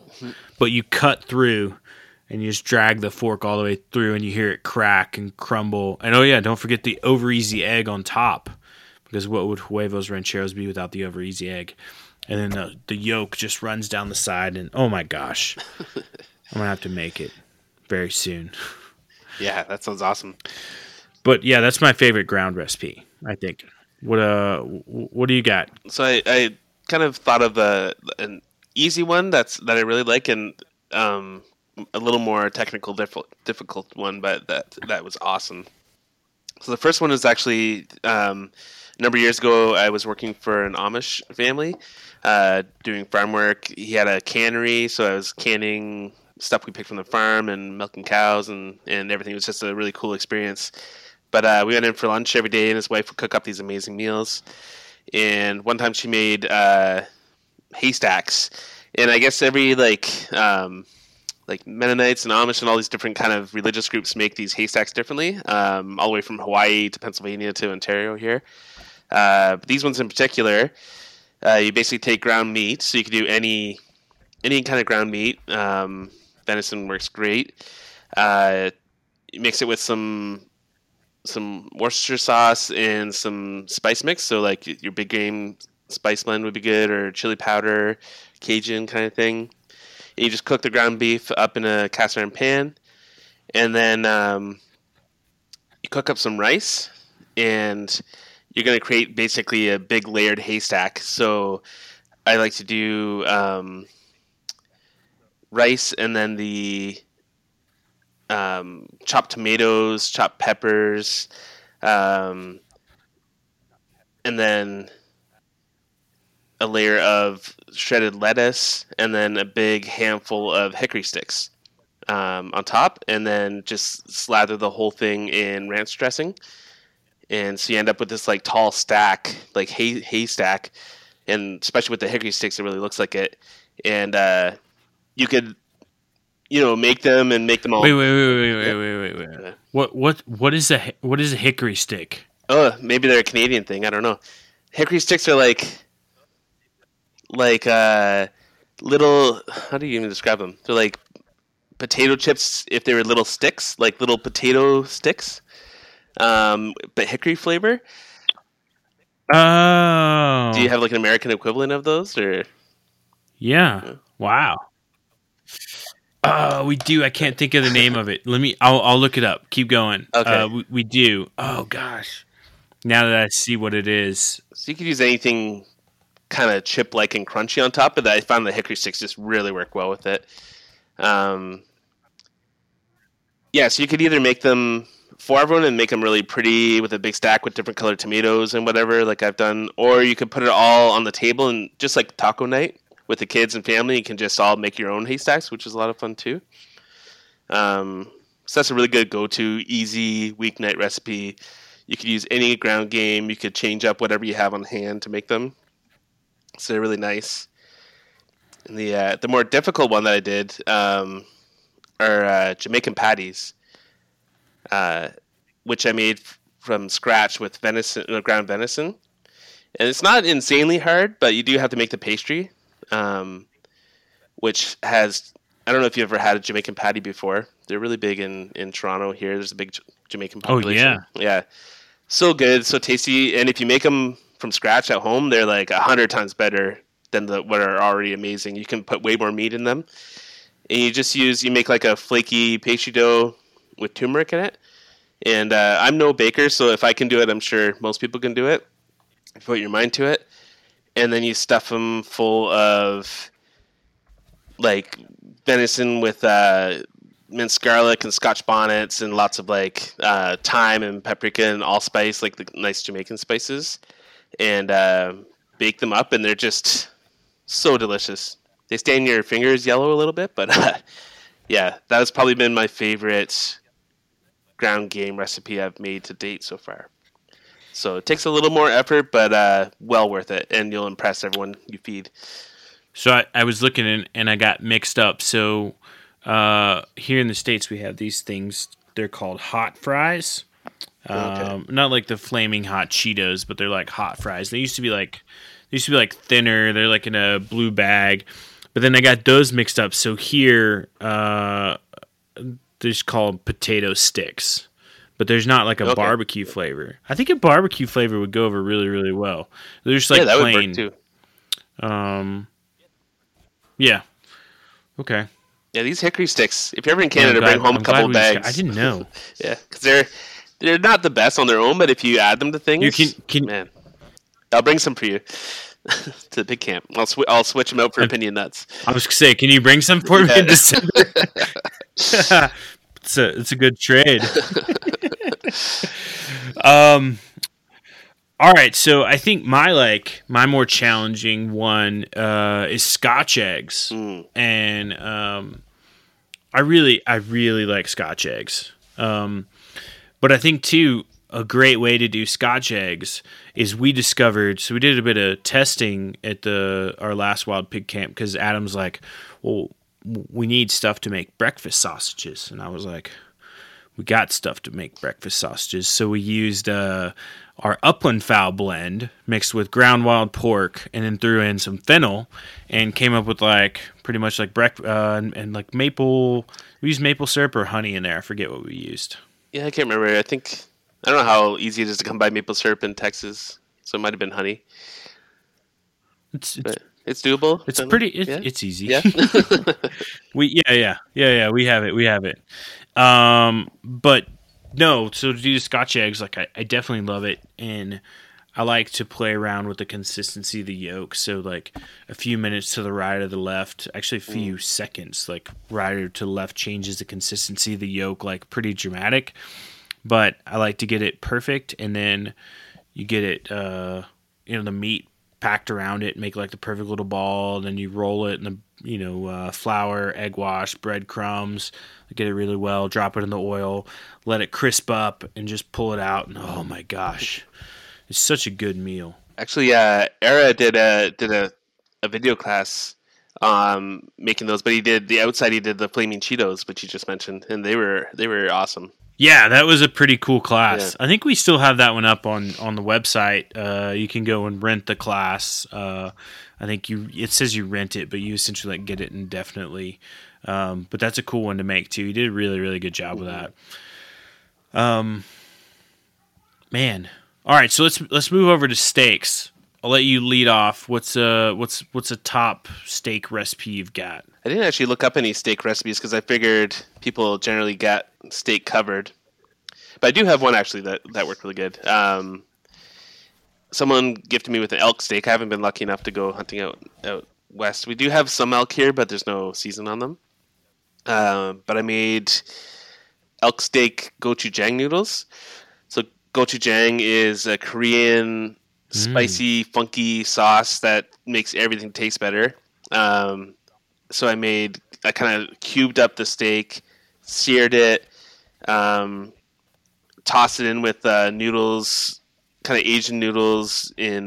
[SPEAKER 3] but you cut through and you just drag the fork all the way through and you hear it crack and crumble. And oh yeah, don't forget the over easy egg on top, because what would huevos rancheros be without the over easy egg? And then the yolk just runs down the side, and oh my gosh, I'm gonna have to make it very soon.
[SPEAKER 4] Yeah, that sounds awesome.
[SPEAKER 3] But yeah, that's my favorite ground recipe, I think. What do you got?
[SPEAKER 4] So I kind of thought of an easy one that I really like, and a little more technical, difficult one, but that was awesome. So the first one is actually a number of years ago. I was working for an Amish family, doing farm work. He had a cannery, so I was canning stuff we picked from the farm and milking cows and everything. It was just a really cool experience. But we went in for lunch every day, and his wife would cook up these amazing meals. And one time she made haystacks, and I guess every like Mennonites and Amish and all these different kind of religious groups make these haystacks differently, all the way from Hawaii to Pennsylvania to Ontario here. But these ones in particular, you basically take ground meat, so you can do any kind of ground meat. Venison works great. You mix it with some Worcestershire sauce and some spice mix. So like your big game spice blend would be good, or chili powder, Cajun kind of thing. And you just cook the ground beef up in a cast iron pan, and then you cook up some rice, and you're going to create basically a big layered haystack. So I like to do rice, and then the chopped tomatoes, chopped peppers, and then a layer of shredded lettuce, and then a big handful of hickory sticks on top, and then just slather the whole thing in ranch dressing. And so you end up with this like tall stack, like hay stack, and especially with the hickory sticks, it really looks like it. And you could, make them all.
[SPEAKER 3] Wait. What is a hickory stick?
[SPEAKER 4] Oh, maybe they're a Canadian thing. I don't know. Hickory sticks are like little. How do you even describe them? They're like potato chips if they were little sticks, like little potato sticks, but hickory flavor.
[SPEAKER 3] Oh.
[SPEAKER 4] Do you have like an American equivalent of those, or?
[SPEAKER 3] Yeah. Wow. We do. I can't think of the name of it. I'll look it up. Keep going.
[SPEAKER 4] Okay.
[SPEAKER 3] We do. Oh gosh. Now that I see what it is.
[SPEAKER 4] So you could use anything kind of chip-like and crunchy on top, but I found the hickory sticks just really work well with it. So you could either make them for everyone and make them really pretty with a big stack with different colored tomatoes and whatever, like I've done, or you could put it all on the table and just like taco night with the kids and family, you can just all make your own haystacks, which is a lot of fun too. So that's a really good go-to, easy weeknight recipe. You could use any ground game. You could change up whatever you have on hand to make them. So they're really nice. And the more difficult one that I did are Jamaican patties, which I made from scratch with ground venison. And it's not insanely hard, but you do have to make the pastry, which has, I don't know if you ever had a Jamaican patty before. They're really big in Toronto here. There's a big Jamaican population.
[SPEAKER 3] Oh, yeah.
[SPEAKER 4] Yeah. So good, so tasty. And if you make them from scratch at home, they're like 100 times better than what are already amazing. You can put way more meat in them. And you make like a flaky pastry dough with turmeric in it. And I'm no baker, so if I can do it, I'm sure most people can do it. If you put your mind to it. And then you stuff them full of like venison with minced garlic and Scotch bonnets and lots of like thyme and paprika and allspice, like the nice Jamaican spices, and bake them up, and they're just so delicious. They stain your fingers yellow a little bit, but yeah, that has probably been my favorite ground game recipe I've made to date so far. So it takes a little more effort, but well worth it, and you'll impress everyone you feed.
[SPEAKER 3] So I was looking and I got mixed up. So here in the States, we have these things. They're called hot fries.
[SPEAKER 4] Okay.
[SPEAKER 3] Not like the flaming hot Cheetos, but they're like hot fries. They used to be like thinner. They're like in a blue bag. But then I got those mixed up. So here, they're just called potato sticks. But there's not like a barbecue flavor. I think a barbecue flavor would go over really, really well. They're just like
[SPEAKER 4] that
[SPEAKER 3] plain.
[SPEAKER 4] would work too.
[SPEAKER 3] Yeah. Okay.
[SPEAKER 4] Yeah, these hickory sticks. If you're ever in Canada, bring home a couple bags.
[SPEAKER 3] I didn't know.
[SPEAKER 4] Yeah, because they're not the best on their own, but if you add them to things, man, I'll bring some for you to the big camp. I'll switch them out for opinion nuts.
[SPEAKER 3] I was gonna say, can you bring some for me in December? It's a good trade. All right, so I think my more challenging one is Scotch eggs, and I really like Scotch eggs. But I think too a great way to do Scotch eggs is we did a bit of testing at our last Wild Pig camp because Adam's like, well, we need stuff to make breakfast sausages, and I was like, we got stuff to make breakfast sausages, so we used our Upland Fowl blend mixed with ground wild pork, and then threw in some fennel, and came up with like pretty much like and like maple. We used maple syrup or honey in there. I forget what we used.
[SPEAKER 4] Yeah, I can't remember. I don't know how easy it is to come by maple syrup in Texas, so it might have been honey. It's doable.
[SPEAKER 3] It's pretty. It's easy.
[SPEAKER 4] Yeah.
[SPEAKER 3] We have it. But no, so to do the Scotch eggs, like I definitely love it, and I like to play around with the consistency of the yolk. So like a few minutes to the right or the left, actually a few seconds, like right or to the left changes the consistency of the yolk, like pretty dramatic. But I like to get it perfect, and then you get it, the meat packed around it, make like the perfect little ball, and then you roll it in the flour, egg wash, breadcrumbs, get it really well, drop it in the oil, let it crisp up, and just pull it out, and oh my gosh, it's such a good meal.
[SPEAKER 4] Actually, Era did a video class making those, but he did the flaming Cheetos, which you just mentioned, and they were awesome.
[SPEAKER 3] Yeah, that was a pretty cool class. Yeah. I think we still have that one up on the website. You can go and rent the class. I think it says you rent it, but you essentially like get it indefinitely. But that's a cool one to make too. You did a really, really good job with that. Man. All right, so let's move over to steaks. I'll let you lead off. What's a top steak recipe you've got?
[SPEAKER 4] I didn't actually look up any steak recipes because I figured people generally got steak covered. But I do have one actually that worked really good. Someone gifted me with an elk steak. I haven't been lucky enough to go hunting out west. We do have some elk here, but there's no season on them. But I made elk steak gochujang noodles. So gochujang is a Korean spicy, funky sauce that makes everything taste better. So I kind of cubed up the steak, seared it, tossed it in with noodles, kind of Asian noodles in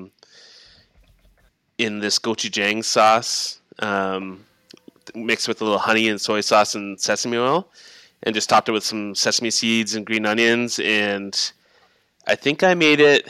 [SPEAKER 4] this gochujang sauce, mixed with a little honey and soy sauce and sesame oil, and just topped it with some sesame seeds and green onions. And I think I made it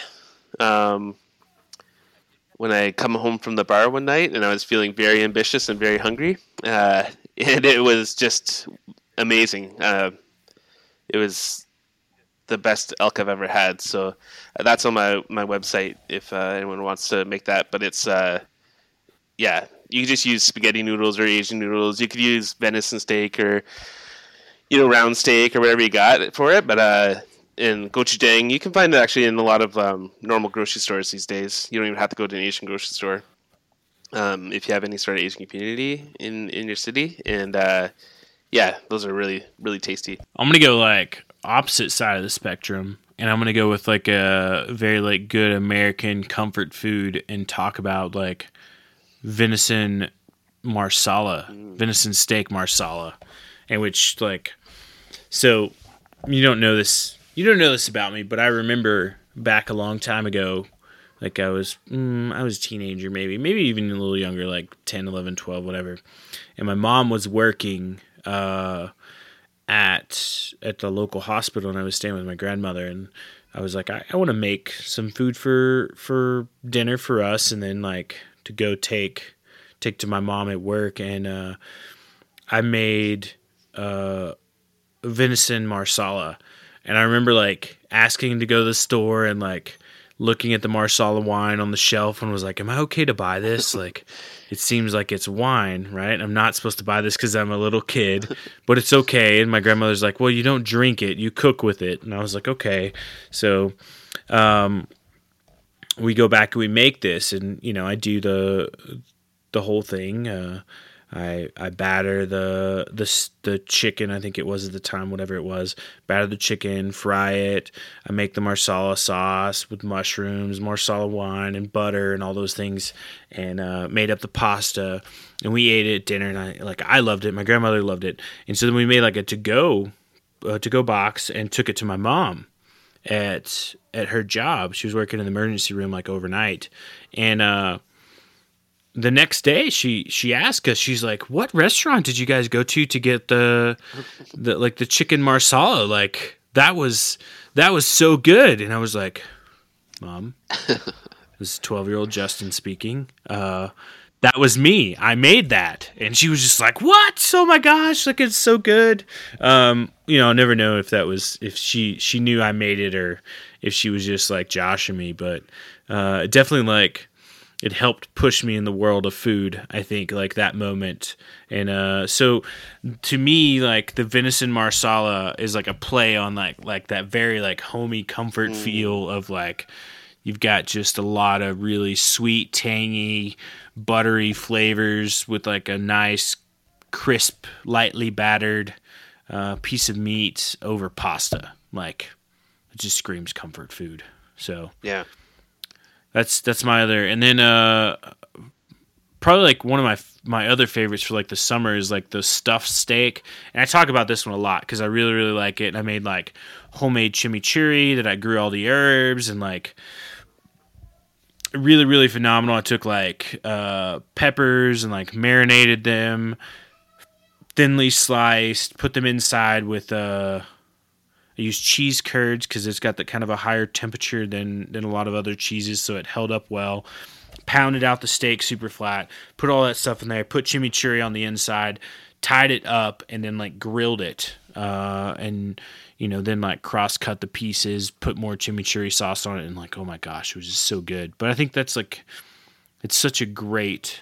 [SPEAKER 4] when I come home from the bar one night, and I was feeling very ambitious and very hungry, and it was just amazing. It was the best elk I've ever had. So that's on my website if anyone wants to make that. But it's you can just use spaghetti noodles or Asian noodles. You could use venison steak or round steak or whatever you got for it. But in gochujang, you can find it actually in a lot of normal grocery stores these days. You don't even have to go to an Asian grocery store if you have any sort of Asian community in your city. And those are really, really tasty.
[SPEAKER 3] I'm gonna go like opposite side of the spectrum, and I'm gonna go with like a very like good American comfort food and talk about like venison marsala, venison steak marsala, and which like, so you don't know this about me, but I remember back a long time ago, like I was a teenager, maybe even a little younger, like 10, 11, 12, whatever, and my mom was working at the local hospital, and I was staying with my grandmother, and I was like, I want to make some food for dinner for us, and then like to go take take to my mom at work, and I made venison marsala. And I remember like asking to go to the store and like looking at the marsala wine on the shelf and was like, am I okay to buy this? Like, it seems like it's wine, right? I'm not supposed to buy this because I'm a little kid, but it's okay. And my grandmother's like, well, you don't drink it, you cook with it. And I was like, okay. So we go back and we make this, and I do the whole thing. I batter the chicken, I think it was at the time, whatever it was. Batter the chicken, fry it. I make the marsala sauce with mushrooms, marsala wine, and butter, and all those things. And made up the pasta, and we ate it at dinner. And I loved it. My grandmother loved it, and so then we made like a to go box and took it to my mom at her job. She was working in the emergency room like overnight, and the next day she asked us, she's like, what restaurant did you guys go to get the chicken marsala? Like, that was so good. And I was like, Mom, this is 12-year-old Justin speaking. That was me. I made that. And she was just like, what? Oh my gosh, like, it's so good. I'll never know if she knew I made it or if she was just like joshing me, but definitely like, it helped push me in the world of food, I think, like that moment. And so to me, like the venison marsala is like a play on like that very like homey comfort feel of like you've got just a lot of really sweet, tangy, buttery flavors with like a nice, crisp, lightly battered piece of meat over pasta. Like, it just screams comfort food. So
[SPEAKER 4] yeah.
[SPEAKER 3] That's my other, and then probably like one of my other favorites for like the summer is like the stuffed steak, and I talk about this one a lot because I really really like it. And I made like homemade chimichurri that I grew all the herbs and like really really phenomenal. I took like peppers and like marinated them, thinly sliced, put them inside with I used cheese curds because it's got the kind of a higher temperature than a lot of other cheeses, so it held up well. Pounded out the steak super flat, put all that stuff in there, put chimichurri on the inside, tied it up, and then like grilled it. And then like cross-cut the pieces, put more chimichurri sauce on it, and like, oh my gosh, it was just so good. But I think that's like, it's such a great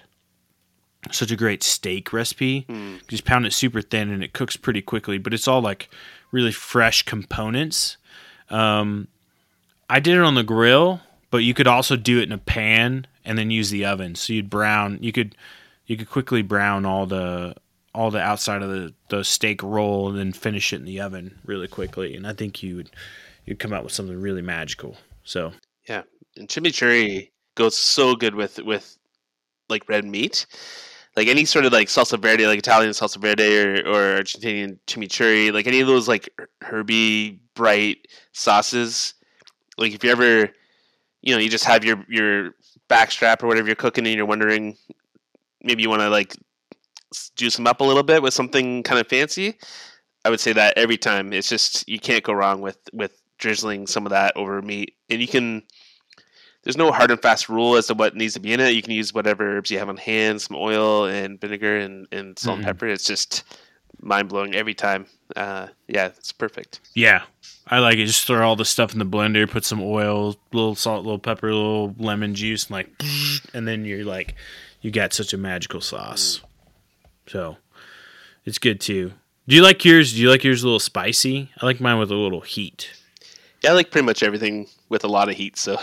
[SPEAKER 3] steak recipe. Just pound it super thin and it cooks pretty quickly, but it's all like really fresh components. I did it on the grill, but you could also do it in a pan and then use the oven. So you could quickly brown all the outside of the steak roll and then finish it in the oven really quickly. And I think you'd come out with something really magical. So
[SPEAKER 4] yeah, and chimichurri goes so good with like red meat. Like any sort of like salsa verde, like Italian salsa verde or Argentinian chimichurri, like any of those like herby, bright sauces. Like if you ever, you just have your backstrap or whatever you're cooking and you're wondering, maybe you want to like juice them up a little bit with something kind of fancy. I would say that every time. It's just, you can't go wrong with drizzling some of that over meat. And there's no hard and fast rule as to what needs to be in it. You can use whatever herbs you have on hand, some oil and vinegar and salt and pepper. It's just mind-blowing every time. Yeah, it's perfect.
[SPEAKER 3] Yeah, I like it. Just throw all the stuff in the blender, put some oil, little salt, little pepper, little lemon juice, and then you're like, you got such a magical sauce. So it's good too. Do you like yours? a little spicy? I like mine with a little heat.
[SPEAKER 4] Yeah, I like pretty much everything with a lot of heat, so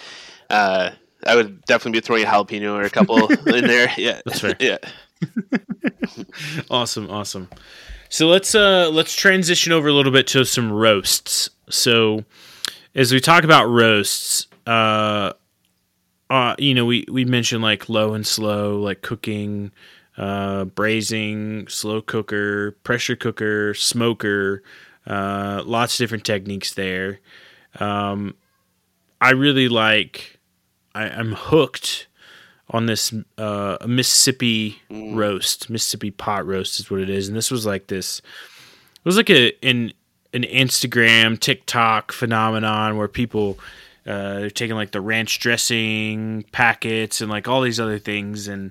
[SPEAKER 4] I would definitely be throwing a jalapeno or a couple in there. Yeah,
[SPEAKER 3] that's fair.
[SPEAKER 4] Yeah.
[SPEAKER 3] Awesome. So let's transition over a little bit to some roasts. So as we talk about roasts, we mentioned like low and slow, like cooking, braising, slow cooker, pressure cooker, smoker. Lots of different techniques there. I really like. I'm hooked on this Mississippi roast. Mississippi pot roast is what it is, and this was like this. It was like an Instagram, TikTok phenomenon where people they're taking like the ranch dressing packets and like all these other things, and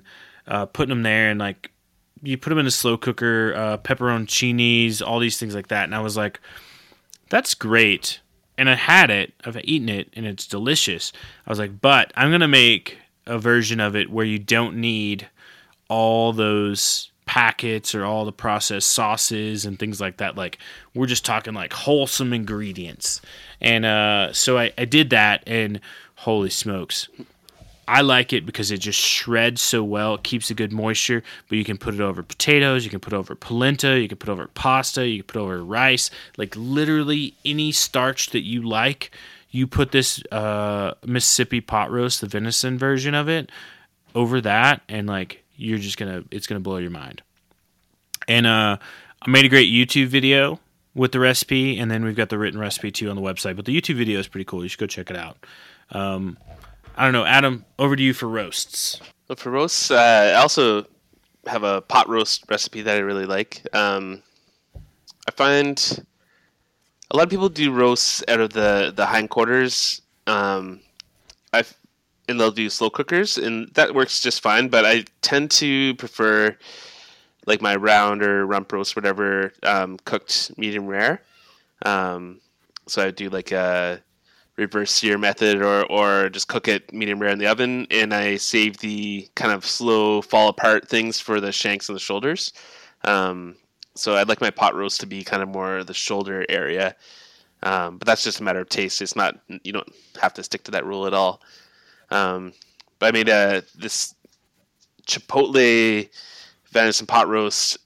[SPEAKER 3] putting them there, and like you put them in a slow cooker, pepperoncinis, all these things like that. And I was like, that's great. And I had it, I've eaten it, and it's delicious. I was like, but I'm going to make a version of it where you don't need all those packets or all the processed sauces and things like that. Like, we're just talking like wholesome ingredients. And so I did that, and holy smokes. I like it because it just shreds so well. It keeps a good moisture, but you can put it over potatoes, you can put it over polenta, you can put it over pasta, you can put it over rice. Like literally any starch that you like, you put this Mississippi pot roast, the venison version of it, over that, and like it's gonna blow your mind. And I made a great YouTube video with the recipe, and then we've got the written recipe too on the website. But the YouTube video is pretty cool. You should go check it out. I don't know, Adam, over to you for roasts.
[SPEAKER 4] But for roasts, I also have a pot roast recipe that I really like. I find a lot of people do roasts out of the hindquarters. And they'll do slow cookers, and that works just fine. But I tend to prefer like my round or rump roast, whatever, cooked medium rare. So I do like a reverse sear method or just cook it medium rare in the oven, and I save the kind of slow fall apart things for the shanks and the shoulders. So I'd like my pot roast to be kind of more the shoulder area. But that's just a matter of taste. It's not, you don't have to stick to that rule at all. But I made this chipotle venison pot roast,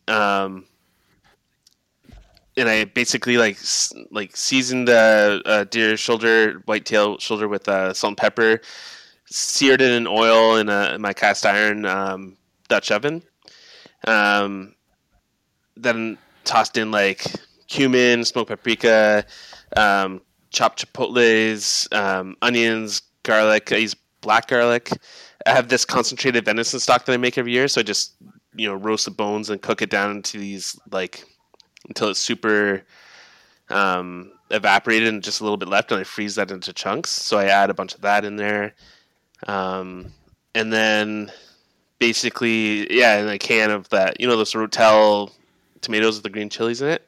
[SPEAKER 4] and I basically like seasoned a deer shoulder, whitetail shoulder with salt and pepper, seared it in oil in my cast iron Dutch oven. Then tossed in like cumin, smoked paprika, chopped chipotles, onions, garlic. I use black garlic. I have this concentrated venison stock that I make every year, so I just roast the bones and cook it down into these like until it's super evaporated and just a little bit left, and I freeze that into chunks. So I add a bunch of that in there. And then basically, in a can of that, those Rotel tomatoes with the green chilies in it.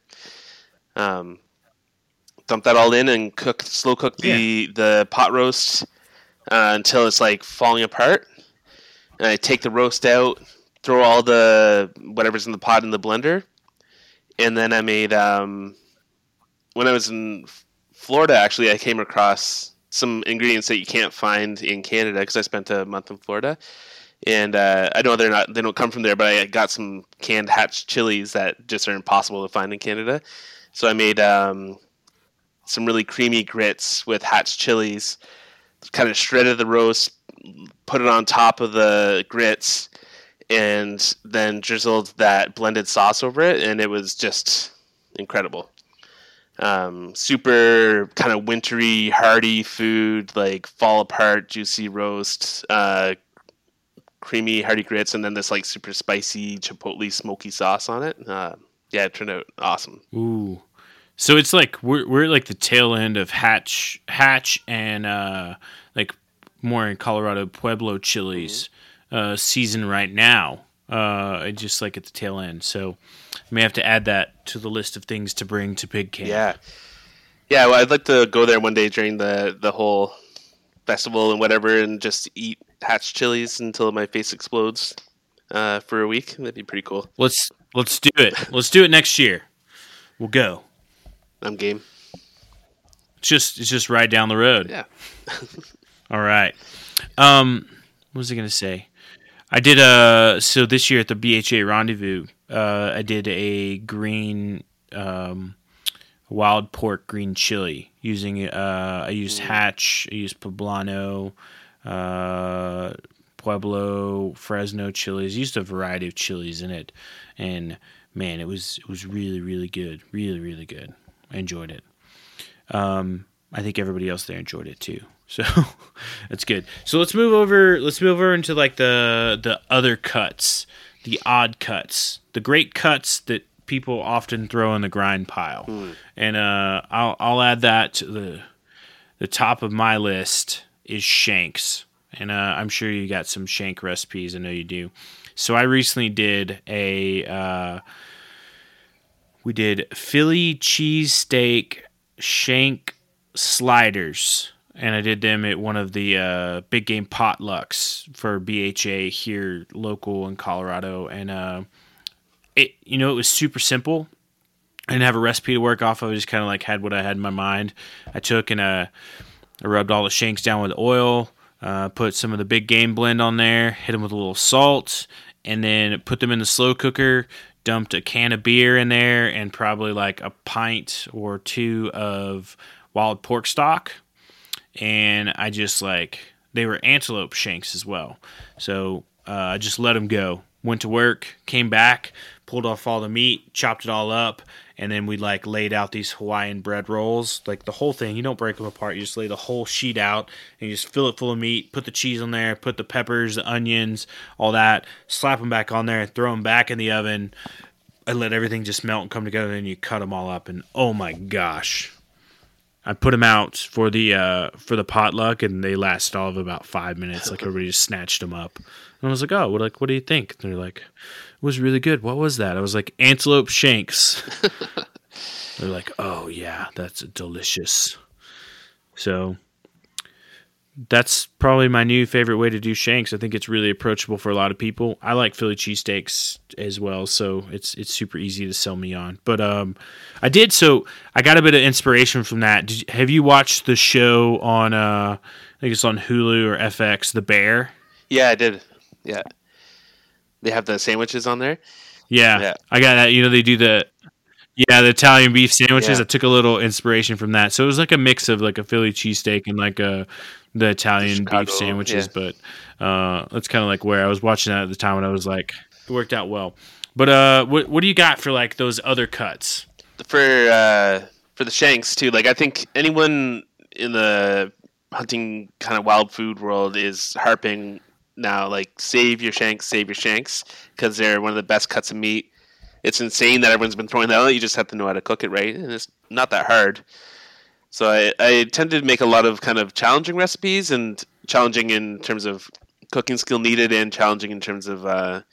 [SPEAKER 4] Dump that all in and slow cook the pot roast until it's like falling apart. And I take the roast out, throw all the whatever's in the pot in the blender. And then I made, when I was in Florida, actually, I came across some ingredients that you can't find in Canada because I spent a month in Florida. And I know they don't come from there, but I got some canned Hatch chilies that just are impossible to find in Canada. So I made some really creamy grits with Hatch chilies, kind of shredded the roast, put it on top of the grits, and then drizzled that blended sauce over it, and it was just incredible. Super kind of wintry, hearty food, like fall apart, juicy roast, creamy, hearty grits, and then this like super spicy chipotle smoky sauce on it. It turned out awesome.
[SPEAKER 3] Ooh. So it's like we're like the tail end of Hatch and like more in Colorado Pueblo chilies season right now. Just like at the tail end. So I may have to add that to the list of things to bring to Pig Camp.
[SPEAKER 4] Yeah. Well, I'd like to go there one day during the whole festival and whatever, and just eat Hatch chilies until my face explodes for a week. That'd be pretty cool.
[SPEAKER 3] Let's do it. Let's do it next year. We'll go.
[SPEAKER 4] I'm game.
[SPEAKER 3] It's just right down the road.
[SPEAKER 4] Yeah.
[SPEAKER 3] All right. What was I going to say? I did so this year at the BHA Rendezvous, I did a green wild pork green chili using I used Hatch, I used Poblano, Pueblo, Fresno chilies. I used a variety of chilies in it, and man, it was really, really good. Really, really good. I enjoyed it. I think everybody else there enjoyed it too. So that's good. So let's move over into like the other cuts, the odd cuts, the great cuts that people often throw in the grind pile. And I'll add that to the top of my list is shanks. And I'm sure you got some shank recipes. I know you do. So I recently did we did Philly cheesesteak shank sliders, and I did them at one of the big game potlucks for BHA here local in Colorado. And it was super simple. I didn't have a recipe to work off of. I just kind of like had what I had in my mind. I took and I rubbed all the shanks down with oil, put some of the big game blend on there, hit them with a little salt, and then put them in the slow cooker, dumped a can of beer in there, and probably like a pint or two of wild pork stock. And I just they were antelope shanks as well. So I just let them go. Went to work, came back, pulled off all the meat, chopped it all up, and then we laid out these Hawaiian bread rolls, like the whole thing. You don't break them apart. You just lay the whole sheet out, and you just fill it full of meat, put the cheese on there, put the peppers, the onions, all that, slap them back on there, throw them back in the oven, and let everything just melt and come together, and you cut them all up, and oh my gosh. I put them out for the potluck, and they lasted all of about 5 minutes. Like, everybody just snatched them up. And I was like, oh, what do you think? And they're like, it was really good. What was that? I was like, antelope shanks. They're like, oh, yeah, that's delicious. So that's probably my new favorite way to do shanks. I think it's really approachable for a lot of people. I like Philly cheesesteaks as well, so it's super easy to sell me on. But I got a bit of inspiration from that. Have you watched the show on, I think it's on Hulu or FX, The Bear?
[SPEAKER 4] Yeah, I did. Yeah. They have the sandwiches on there?
[SPEAKER 3] Yeah. I got that. They do the Italian beef sandwiches.
[SPEAKER 4] Yeah.
[SPEAKER 3] I took a little inspiration from that. So it was like a mix of like a Philly cheesesteak and like the Italian
[SPEAKER 4] Chicago,
[SPEAKER 3] beef sandwiches.
[SPEAKER 4] yeah.
[SPEAKER 3] But that's kind of like where I was watching that at the time when I was like, it worked out well. But what do you got for like those other cuts?
[SPEAKER 4] For the shanks too, like I think anyone in the hunting kind of wild food world is harping now, like save your shanks, because they're one of the best cuts of meat. It's insane that everyone's been throwing that out. You just have to know how to cook it right, and it's not that hard. So I tend to make a lot of kind of challenging recipes, and challenging in terms of cooking skill needed, and challenging in terms of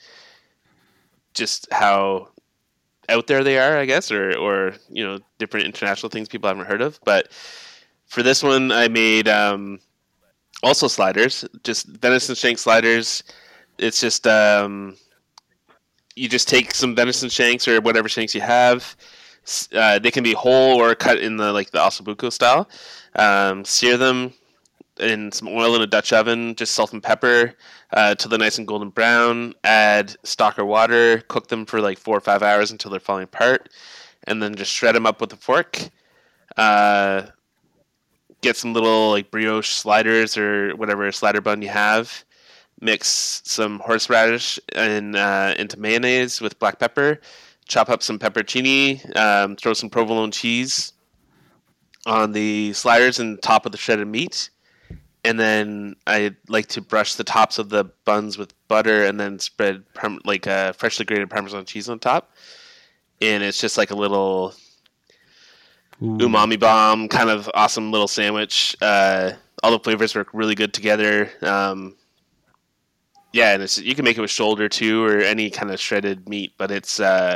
[SPEAKER 4] just how out there they are, I guess, or different international things people haven't heard of. But for this one, I made also sliders, just venison shank sliders. It's just you just take some venison shanks or whatever shanks you have. They can be whole or cut in the ossobuco style. Sear them in some oil in a Dutch oven, just salt and pepper till they're nice and golden brown. Add stock or water, cook them for like 4 or 5 hours until they're falling apart, and then just shred them up with a fork. Get some little like brioche sliders or whatever slider bun you have. Mix some horseradish into mayonnaise with black pepper. Chop up some pepperoncini. Throw some provolone cheese on the sliders and top of the shredded meat. And then I like to brush the tops of the buns with butter and then spread freshly grated Parmesan cheese on top. And it's just like a little umami bomb, kind of awesome little sandwich. All the flavors work really good together. And you can make it with shoulder too, or any kind of shredded meat, but it's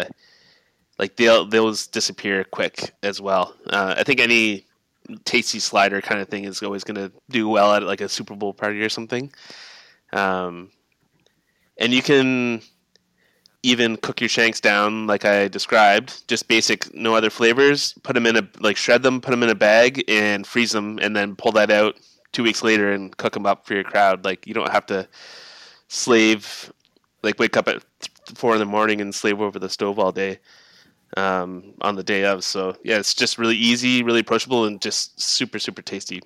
[SPEAKER 4] those disappear quick as well. I think any tasty slider kind of thing is always going to do well at like a Super Bowl party or something. And you can even cook your shanks down like I described, just basic, no other flavors. Put them in shred them, put them in a bag, and freeze them, and then pull that out 2 weeks later and cook them up for your crowd. Like, you don't have to wake up at 4 a.m. and slave over the stove all day on the day of. So yeah, it's just really easy, really approachable, and just super, super tasty.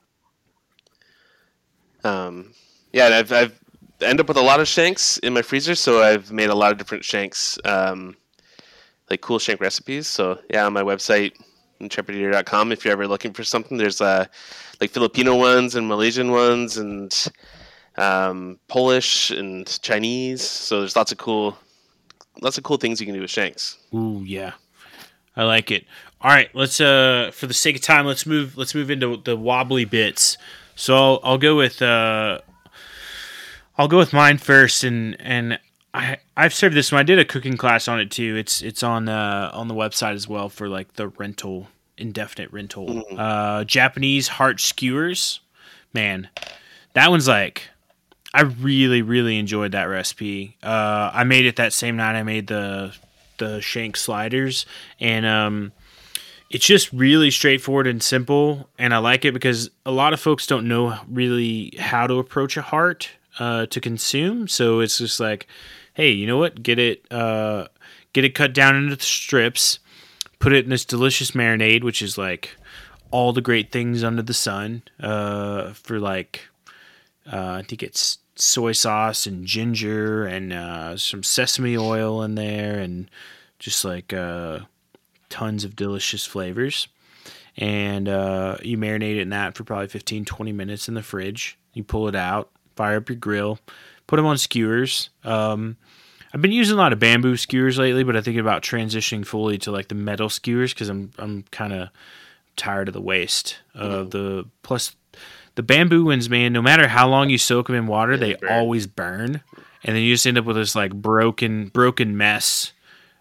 [SPEAKER 4] And I've end up with a lot of shanks in my freezer, so I've made a lot of different shanks, like cool shank recipes. So yeah, on my website, intrepideater.com, if you're ever looking for something, there's like Filipino ones and Malaysian ones and Polish and Chinese. So there's lots of cool things you can do with shanks.
[SPEAKER 3] Ooh, yeah, I like it. All right, let's for the sake of time, let's move into the wobbly bits. So I'll go with mine first, and I've served this one. I did a cooking class on it too. It's on the website as well for like the indefinite rental. Japanese heart skewers. Man, that one's like, I really, really enjoyed that recipe. I made it that same night I made the shank sliders, and it's just really straightforward and simple, and I like it because a lot of folks don't know really how to approach a heart to consume. So it's just like, hey, you know what? Get it cut down into the strips, put it in this delicious marinade, which is like all the great things under the sun. For like, I think it's soy sauce and ginger and some sesame oil in there, and just like tons of delicious flavors. And you marinate it in that for probably 15-20 minutes in the fridge. You pull it out, fire up your grill, put them on skewers. I've been using a lot of bamboo skewers lately, but I'm thinking about transitioning fully to like the metal skewers because I'm kind of tired of the waste. Plus the bamboo ones, man, no matter how long you soak them in water, they always burn, and then you just end up with this like broken mess.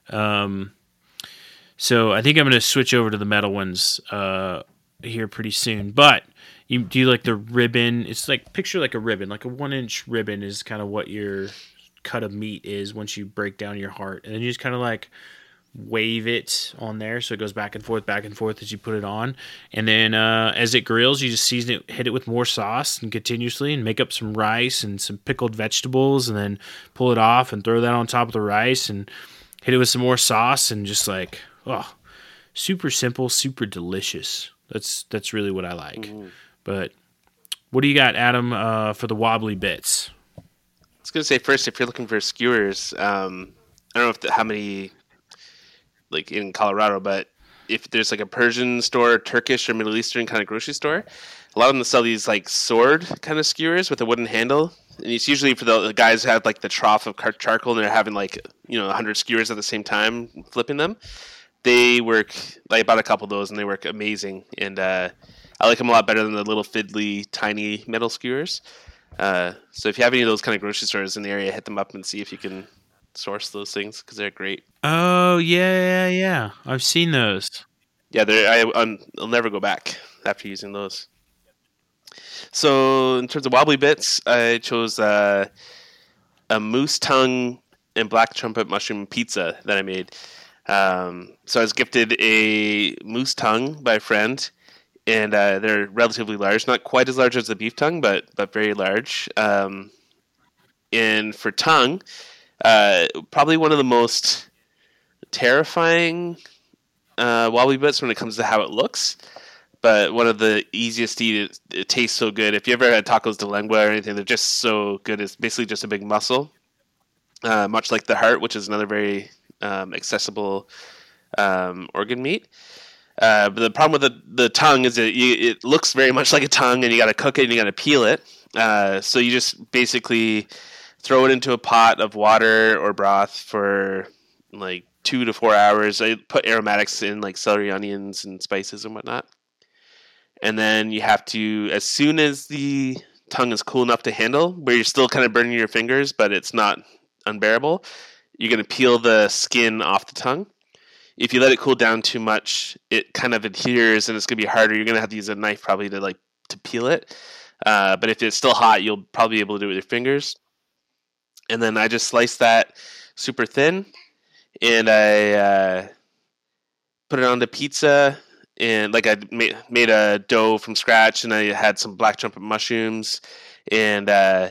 [SPEAKER 3] So I think I'm going to switch over to the metal ones here pretty soon. But you do like the ribbon. It's like, picture like a ribbon, like a 1-inch ribbon is kind of what your cut of meat is once you break down your heart, and then you just kind of like wave it on there so it goes back and forth as you put it on, and then as it grills you just season it, hit it with more sauce and continuously, and make up some rice and some pickled vegetables, and then pull it off and throw that on top of the rice and hit it with some more sauce, and just like, oh, super simple, super delicious. That's really what I like. But what do you got, Adam, for the wobbly bits?
[SPEAKER 4] I was going to say, first, if you're looking for skewers, I don't know how many, like in Colorado, but if there's like a Persian store, Turkish or Middle Eastern kind of grocery store, a lot of them sell these like sword kind of skewers with a wooden handle. And it's usually for the guys who have like the trough of charcoal and they're having like, 100 skewers at the same time, flipping them. They work, I bought a couple of those and they work amazing. And I like them a lot better than the little fiddly, tiny metal skewers. So if you have any of those kind of grocery stores in the area, hit them up and see if you can source those things because they're great.
[SPEAKER 3] Oh yeah, I've seen those.
[SPEAKER 4] Yeah, I'll never go back after using those. So in terms of wobbly bits, I chose a moose tongue and black trumpet mushroom pizza that I made. So I was gifted a moose tongue by a friend. And they're relatively large, not quite as large as the beef tongue, but very large. And for tongue, probably one of the most terrifying wobbly bits when it comes to how it looks, but one of the easiest to eat. It tastes so good. If you ever had tacos de lengua or anything, they're just so good. It's basically just a big muscle, much like the heart, which is another very accessible organ meat. But the problem with the tongue is that it looks very much like a tongue, and you got to cook it and you got to peel it. So you just basically throw it into a pot of water or broth for like 2 to 4 hours. I put aromatics in, like celery, onions, and spices and whatnot. And then you have to, as soon as the tongue is cool enough to handle, where you're still kind of burning your fingers, but it's not unbearable, you're going to peel the skin off the tongue. If you let it cool down too much, it kind of adheres and it's going to be harder. You're going to have to use a knife probably to peel it. But if it's still hot, you'll probably be able to do it with your fingers. And then I just sliced that super thin, and I put it on the pizza, and like I made a dough from scratch, and I had some black trumpet mushrooms, and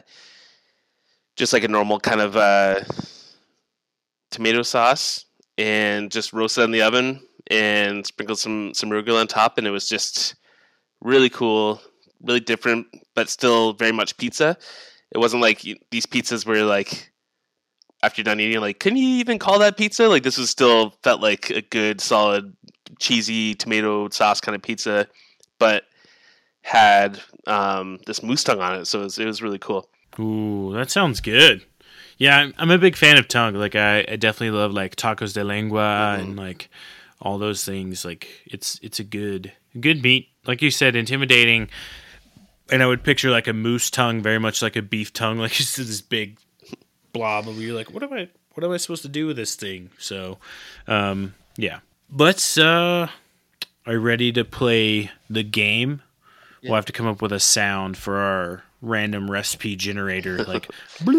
[SPEAKER 4] just like a normal kind of tomato sauce, and just roasted it in the oven and sprinkled some arugula on top, and it was just really cool, really different, but still very much pizza. It wasn't like these pizzas where like after you're done eating, like, can you even call that pizza? Like this was still felt like a good, solid, cheesy tomato sauce kind of pizza, but had this moose tongue on it, so it was really cool.
[SPEAKER 3] Ooh, that sounds good. Yeah, I'm a big fan of tongue. Like I definitely love like tacos de lengua and like all those things. Like it's a good meat. Like you said, intimidating. And I would picture like a moose tongue very much like a beef tongue, like just this big blob over you. Like, what am I supposed to do with this thing? So, yeah. Let's. Are you ready to play the game? Yeah. We'll have to come up with a sound for our random recipe generator, like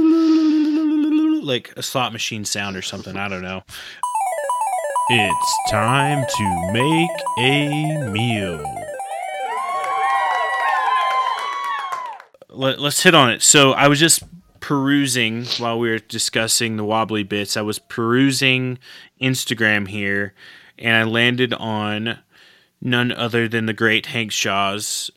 [SPEAKER 3] like a slot machine sound or something. I don't know. It's time to make a meal. Let's hit on it. So I was just perusing while we were discussing the wobbly bits. I was perusing Instagram here, and I landed on none other than the great Hank Shaw's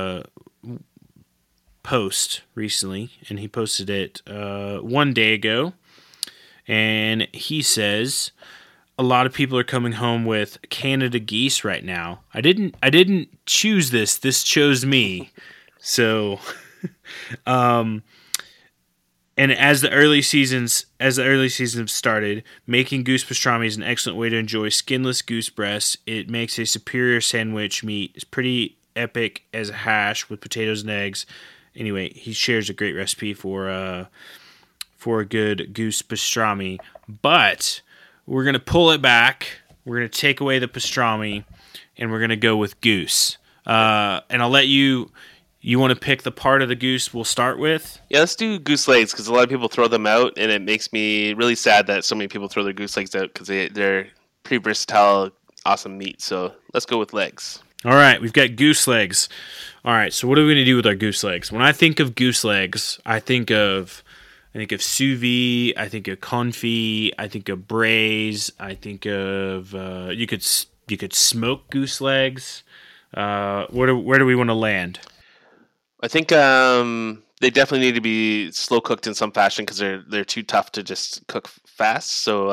[SPEAKER 3] post recently, and he posted it 1 day ago, and he says a lot of people are coming home with Canada geese right now. I didn't choose this. This chose me. So, and as the early seasons have started, making goose pastrami is an excellent way to enjoy skinless goose breasts. It makes a superior sandwich meat. It's pretty epic as a hash with potatoes and eggs. Anyway, he shares a great recipe for a good goose pastrami, but we're going to pull it back. We're going to take away the pastrami, and we're going to go with goose. And I'll let you want to pick the part of the goose we'll start with?
[SPEAKER 4] Yeah, let's do goose legs, because a lot of people throw them out, and it makes me really sad that so many people throw their goose legs out, because they're pretty versatile, awesome meat. So let's go with legs.
[SPEAKER 3] All right, we've got goose legs. All right, so what are we going to do with our goose legs? When I think of goose legs, I think of sous vide, I think of confit, I think of braise, I think of you could smoke goose legs. Where do we want to land?
[SPEAKER 4] I think they definitely need to be slow cooked in some fashion, because they're too tough to just cook fast. So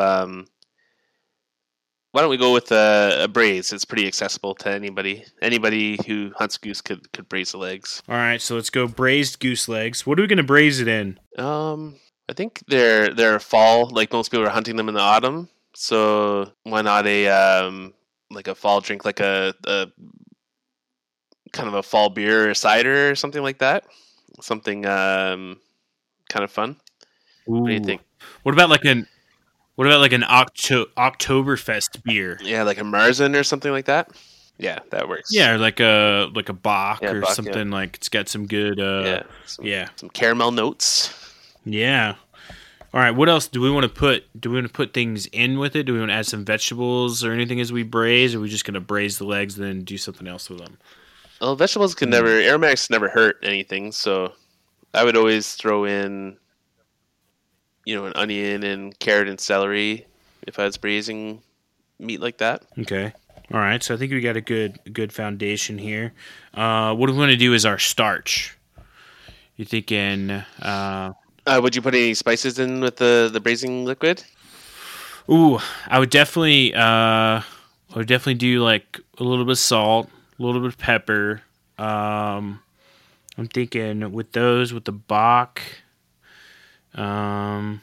[SPEAKER 4] why don't we go with a braise? It's pretty accessible to anybody. Anybody who hunts goose could braise the legs.
[SPEAKER 3] All right, so let's go braised goose legs. What are we going to braise it in?
[SPEAKER 4] I think they're fall. Like, most people are hunting them in the autumn. So why not a fall drink, like a kind of a fall beer or cider or something like that? Something kind of fun.
[SPEAKER 3] Ooh.
[SPEAKER 4] What do you think?
[SPEAKER 3] What about like an Oktoberfest beer?
[SPEAKER 4] Yeah, like a Marzen or something like that. Yeah, that works.
[SPEAKER 3] Yeah, or like a Bach or
[SPEAKER 4] Bach,
[SPEAKER 3] something. Like, it's got some good
[SPEAKER 4] some caramel notes.
[SPEAKER 3] Yeah. All right, what else do we want to put? Do we want to put things in with it? Do we want to add some vegetables or anything as we braise, or are we just going to braise the legs and then do something else with them?
[SPEAKER 4] Well, vegetables aromatics never hurt anything, so I would always throw in, an onion and carrot and celery if I was braising meat like that.
[SPEAKER 3] Okay. All right, so I think we got a good foundation here. What we want to do is our starch. You thinking?
[SPEAKER 4] Would you put any spices in with the braising liquid?
[SPEAKER 3] Ooh, I would definitely do like a little bit of salt, a little bit of pepper. I'm thinking with the Bach. I'm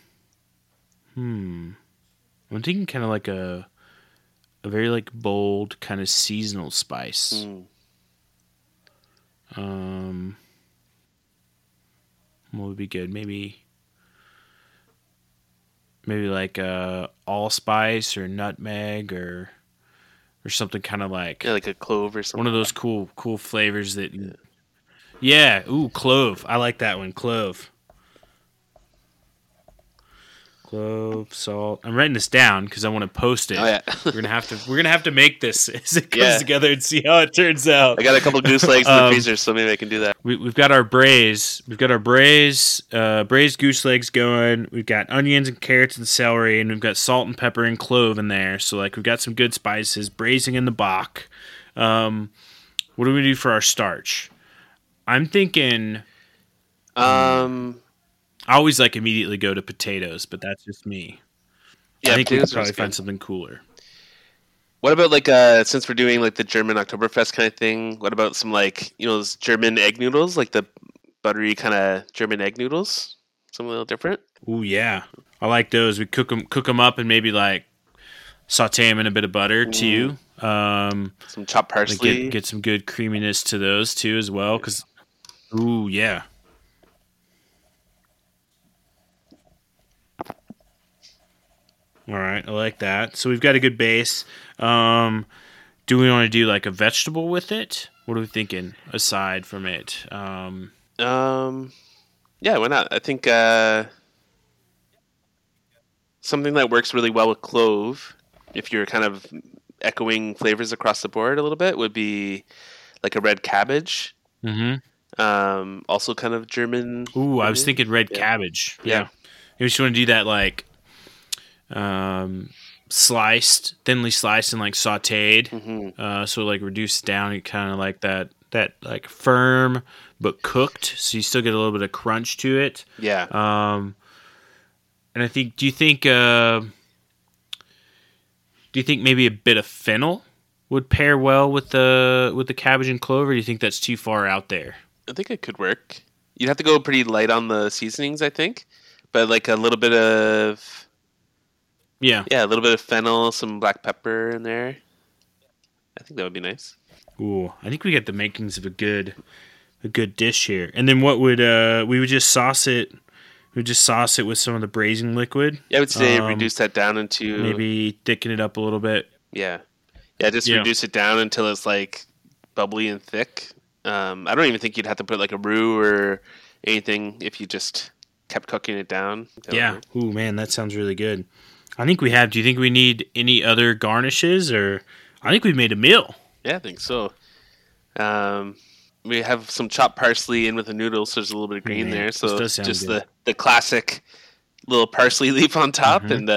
[SPEAKER 3] thinking kind of like a very like bold kind of seasonal spice. What would be good? Maybe like allspice or nutmeg or something kind of like
[SPEAKER 4] like a clove or something.
[SPEAKER 3] One of those cool flavors that. Yeah. Ooh, clove. I like that one. Clove, salt. I'm writing this down because I want to post it.
[SPEAKER 4] Oh yeah.
[SPEAKER 3] we're gonna have to make this as it comes together and see how it turns out.
[SPEAKER 4] I got a couple goose legs in the freezer, so maybe I can do that.
[SPEAKER 3] We've got our braise. We've got our braised goose legs going. We've got onions and carrots and celery, and we've got salt and pepper and clove in there. So like we've got some good spices. Braising in the Bach. What do we do for our starch? I'm thinking. I always like immediately go to potatoes, but that's just me.
[SPEAKER 4] Yeah,
[SPEAKER 3] I think we could probably find something cooler.
[SPEAKER 4] What about like since we're doing like the German Oktoberfest kind of thing? What about some like those German egg noodles, like the buttery kind of German egg noodles? Something a little different.
[SPEAKER 3] Ooh yeah, I like those. We cook them up and maybe like saute them in a bit of butter too.
[SPEAKER 4] Some chopped parsley.
[SPEAKER 3] Get some good creaminess to those too as well. Ooh yeah. All right, I like that. So we've got a good base. Do we want to do like a vegetable with it? What are we thinking aside from it?
[SPEAKER 4] Yeah, why not? I think something that works really well with clove, if you're kind of echoing flavors across the board a little bit, would be like a red cabbage.
[SPEAKER 3] Mm-hmm.
[SPEAKER 4] Also kind of German.
[SPEAKER 3] Ooh, I was thinking red cabbage.
[SPEAKER 4] Yeah.
[SPEAKER 3] Maybe you want to do that like sliced, thinly sliced and like sautéed.
[SPEAKER 4] Mm-hmm.
[SPEAKER 3] So like reduce it down, you kind of like that like firm but cooked, so you still get a little bit of crunch to it.
[SPEAKER 4] Yeah.
[SPEAKER 3] And I think, do you think maybe a bit of fennel would pair well with the cabbage and clover? Or do you think that's too far out there?
[SPEAKER 4] I think it could work. You'd have to go pretty light on the seasonings, I think, but like a little bit of a little bit of fennel, some black pepper in there. I think that would be nice.
[SPEAKER 3] Ooh, I think we got the makings of a good dish here. And then what would we would just sauce it? We would just sauce it with some of the braising liquid.
[SPEAKER 4] Yeah, I would say reduce that down into
[SPEAKER 3] maybe thicken it up a little bit.
[SPEAKER 4] Yeah, just reduce it down until it's like bubbly and thick. I don't even think you'd have to put like a roux or anything if you just kept cooking it down.
[SPEAKER 3] Yeah. Ooh, man, that sounds really good. I think we have. Do you think we need any other garnishes, or I think we've made a meal?
[SPEAKER 4] Yeah, I think so. We have some chopped parsley in with the noodles, so there's a little bit of green there. So just
[SPEAKER 3] good.
[SPEAKER 4] the classic little parsley leaf on top, and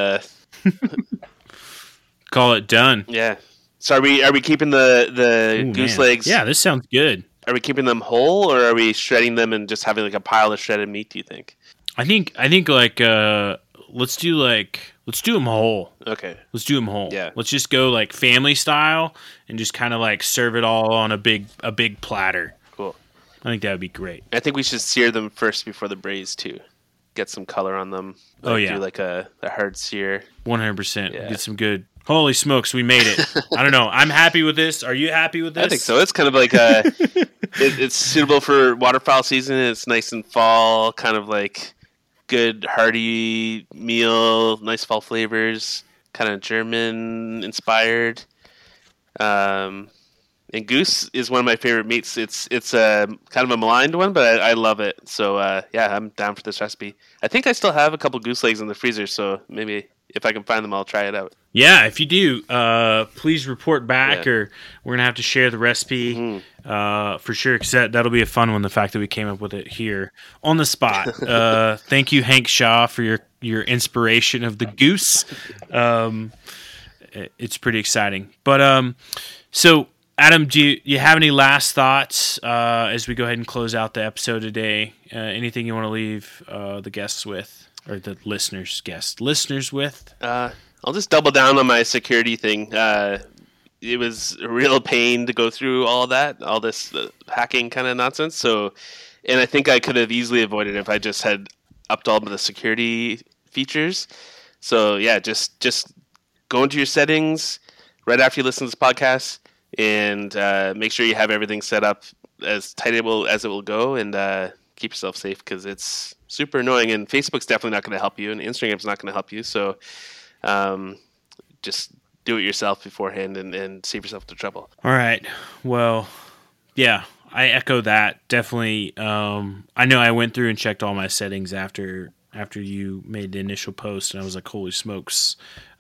[SPEAKER 3] call it done.
[SPEAKER 4] Yeah. So are we keeping the goose legs?
[SPEAKER 3] Yeah, this sounds good.
[SPEAKER 4] Are we keeping them whole, or are we shredding them and just having like a pile of shredded meat? Do you think?
[SPEAKER 3] I think like let's do them whole.
[SPEAKER 4] Okay.
[SPEAKER 3] Let's do them whole.
[SPEAKER 4] Yeah.
[SPEAKER 3] Let's just go like family style and just kind of like serve it all on a big platter.
[SPEAKER 4] Cool.
[SPEAKER 3] I think that would be great.
[SPEAKER 4] I think we should sear them first before the braise too. Get some color on them. Do like a hard sear.
[SPEAKER 3] 100%.
[SPEAKER 4] Yeah.
[SPEAKER 3] Get some good. Holy smokes, we made it. I don't know. I'm happy with this. Are you happy with this?
[SPEAKER 4] I think so. It's kind of like it's suitable for waterfowl season. It's nice and fall, kind of like good hearty meal, nice fall flavors, kind of German inspired. And goose is one of my favorite meats. It's kind of a maligned one, but I love it. So I'm down for this recipe. I think I still have a couple goose legs in the freezer, so maybe if I can find them, I'll try it out.
[SPEAKER 3] Yeah, if you do, please report back, or we're going to have to share the recipe for sure, because that'll be a fun one, the fact that we came up with it here on the spot. Thank you, Hank Shaw, for your inspiration of the goose. It's pretty exciting. But so, Adam, do you have any last thoughts as we go ahead and close out the episode today? Anything you want to leave the guests with? Or the listeners with?
[SPEAKER 4] I'll just double down on my security thing. It was a real pain to go through all this hacking kind of nonsense. So, and I think I could have easily avoided it if I just had upped all of the security features. So yeah, just go into your settings right after you listen to this podcast, and make sure you have everything set up as tight as it will go, and keep yourself safe, because it's super annoying, and Facebook's definitely not going to help you, and Instagram's not going to help you. So just do it yourself beforehand and save yourself the trouble.
[SPEAKER 3] All right. Well, yeah, I echo that. Definitely. I know I went through and checked all my settings after you made the initial post, and I was like, holy smokes.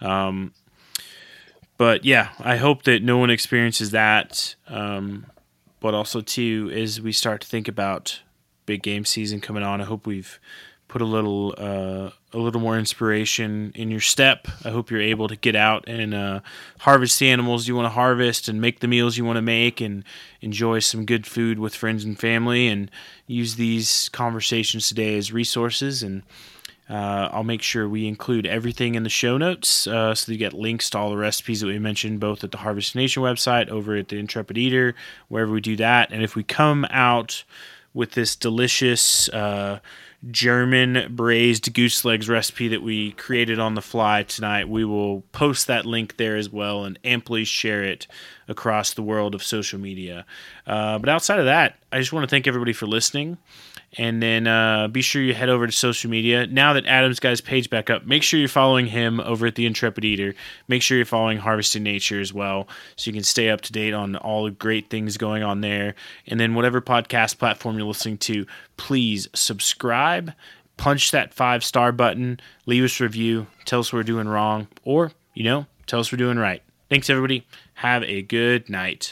[SPEAKER 3] But yeah, I hope that no one experiences that. But also too, as we start to think about big game season coming on, I hope we've put a little more inspiration in your step. I hope you're able to get out and harvest the animals you want to harvest, and make the meals you want to make, and enjoy some good food with friends and family, and use these conversations today as resources. And I'll make sure we include everything in the show notes, so that you get links to all the recipes that we mentioned, both at the Harvest Nation website, over at the Intrepid Eater, wherever we do that. And if we come out with this delicious German braised goose legs recipe that we created on the fly tonight. We will post that link there as well and amply share it across the world of social media. But outside of that, I just want to thank everybody for listening. And then be sure you head over to social media. Now that Adam's got his page back up, make sure you're following him over at The Intrepid Eater. Make sure you're following Harvesting Nature as well, so you can stay up to date on all the great things going on there. And then whatever podcast platform you're listening to, please subscribe, punch that 5-star button, leave us a review, tell us we're doing wrong, or, tell us we're doing right. Thanks, everybody. Have a good night.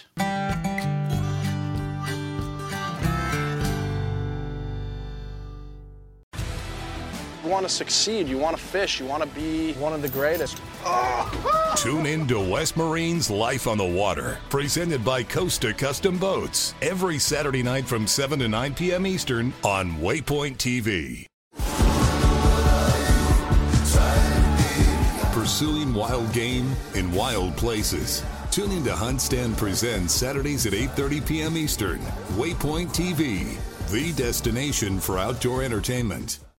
[SPEAKER 6] You want to succeed, you want to fish, you want to be one of the greatest.
[SPEAKER 7] Tune in to West Marine's Life on the Water, presented by Costa Custom Boats, every Saturday night from 7 to 9 p.m. Eastern on Waypoint TV. Pursuing wild game in wild places. Tune in to Hunt Stand Presents Saturdays at 8:30 p.m. Eastern. Waypoint TV, the destination for outdoor entertainment.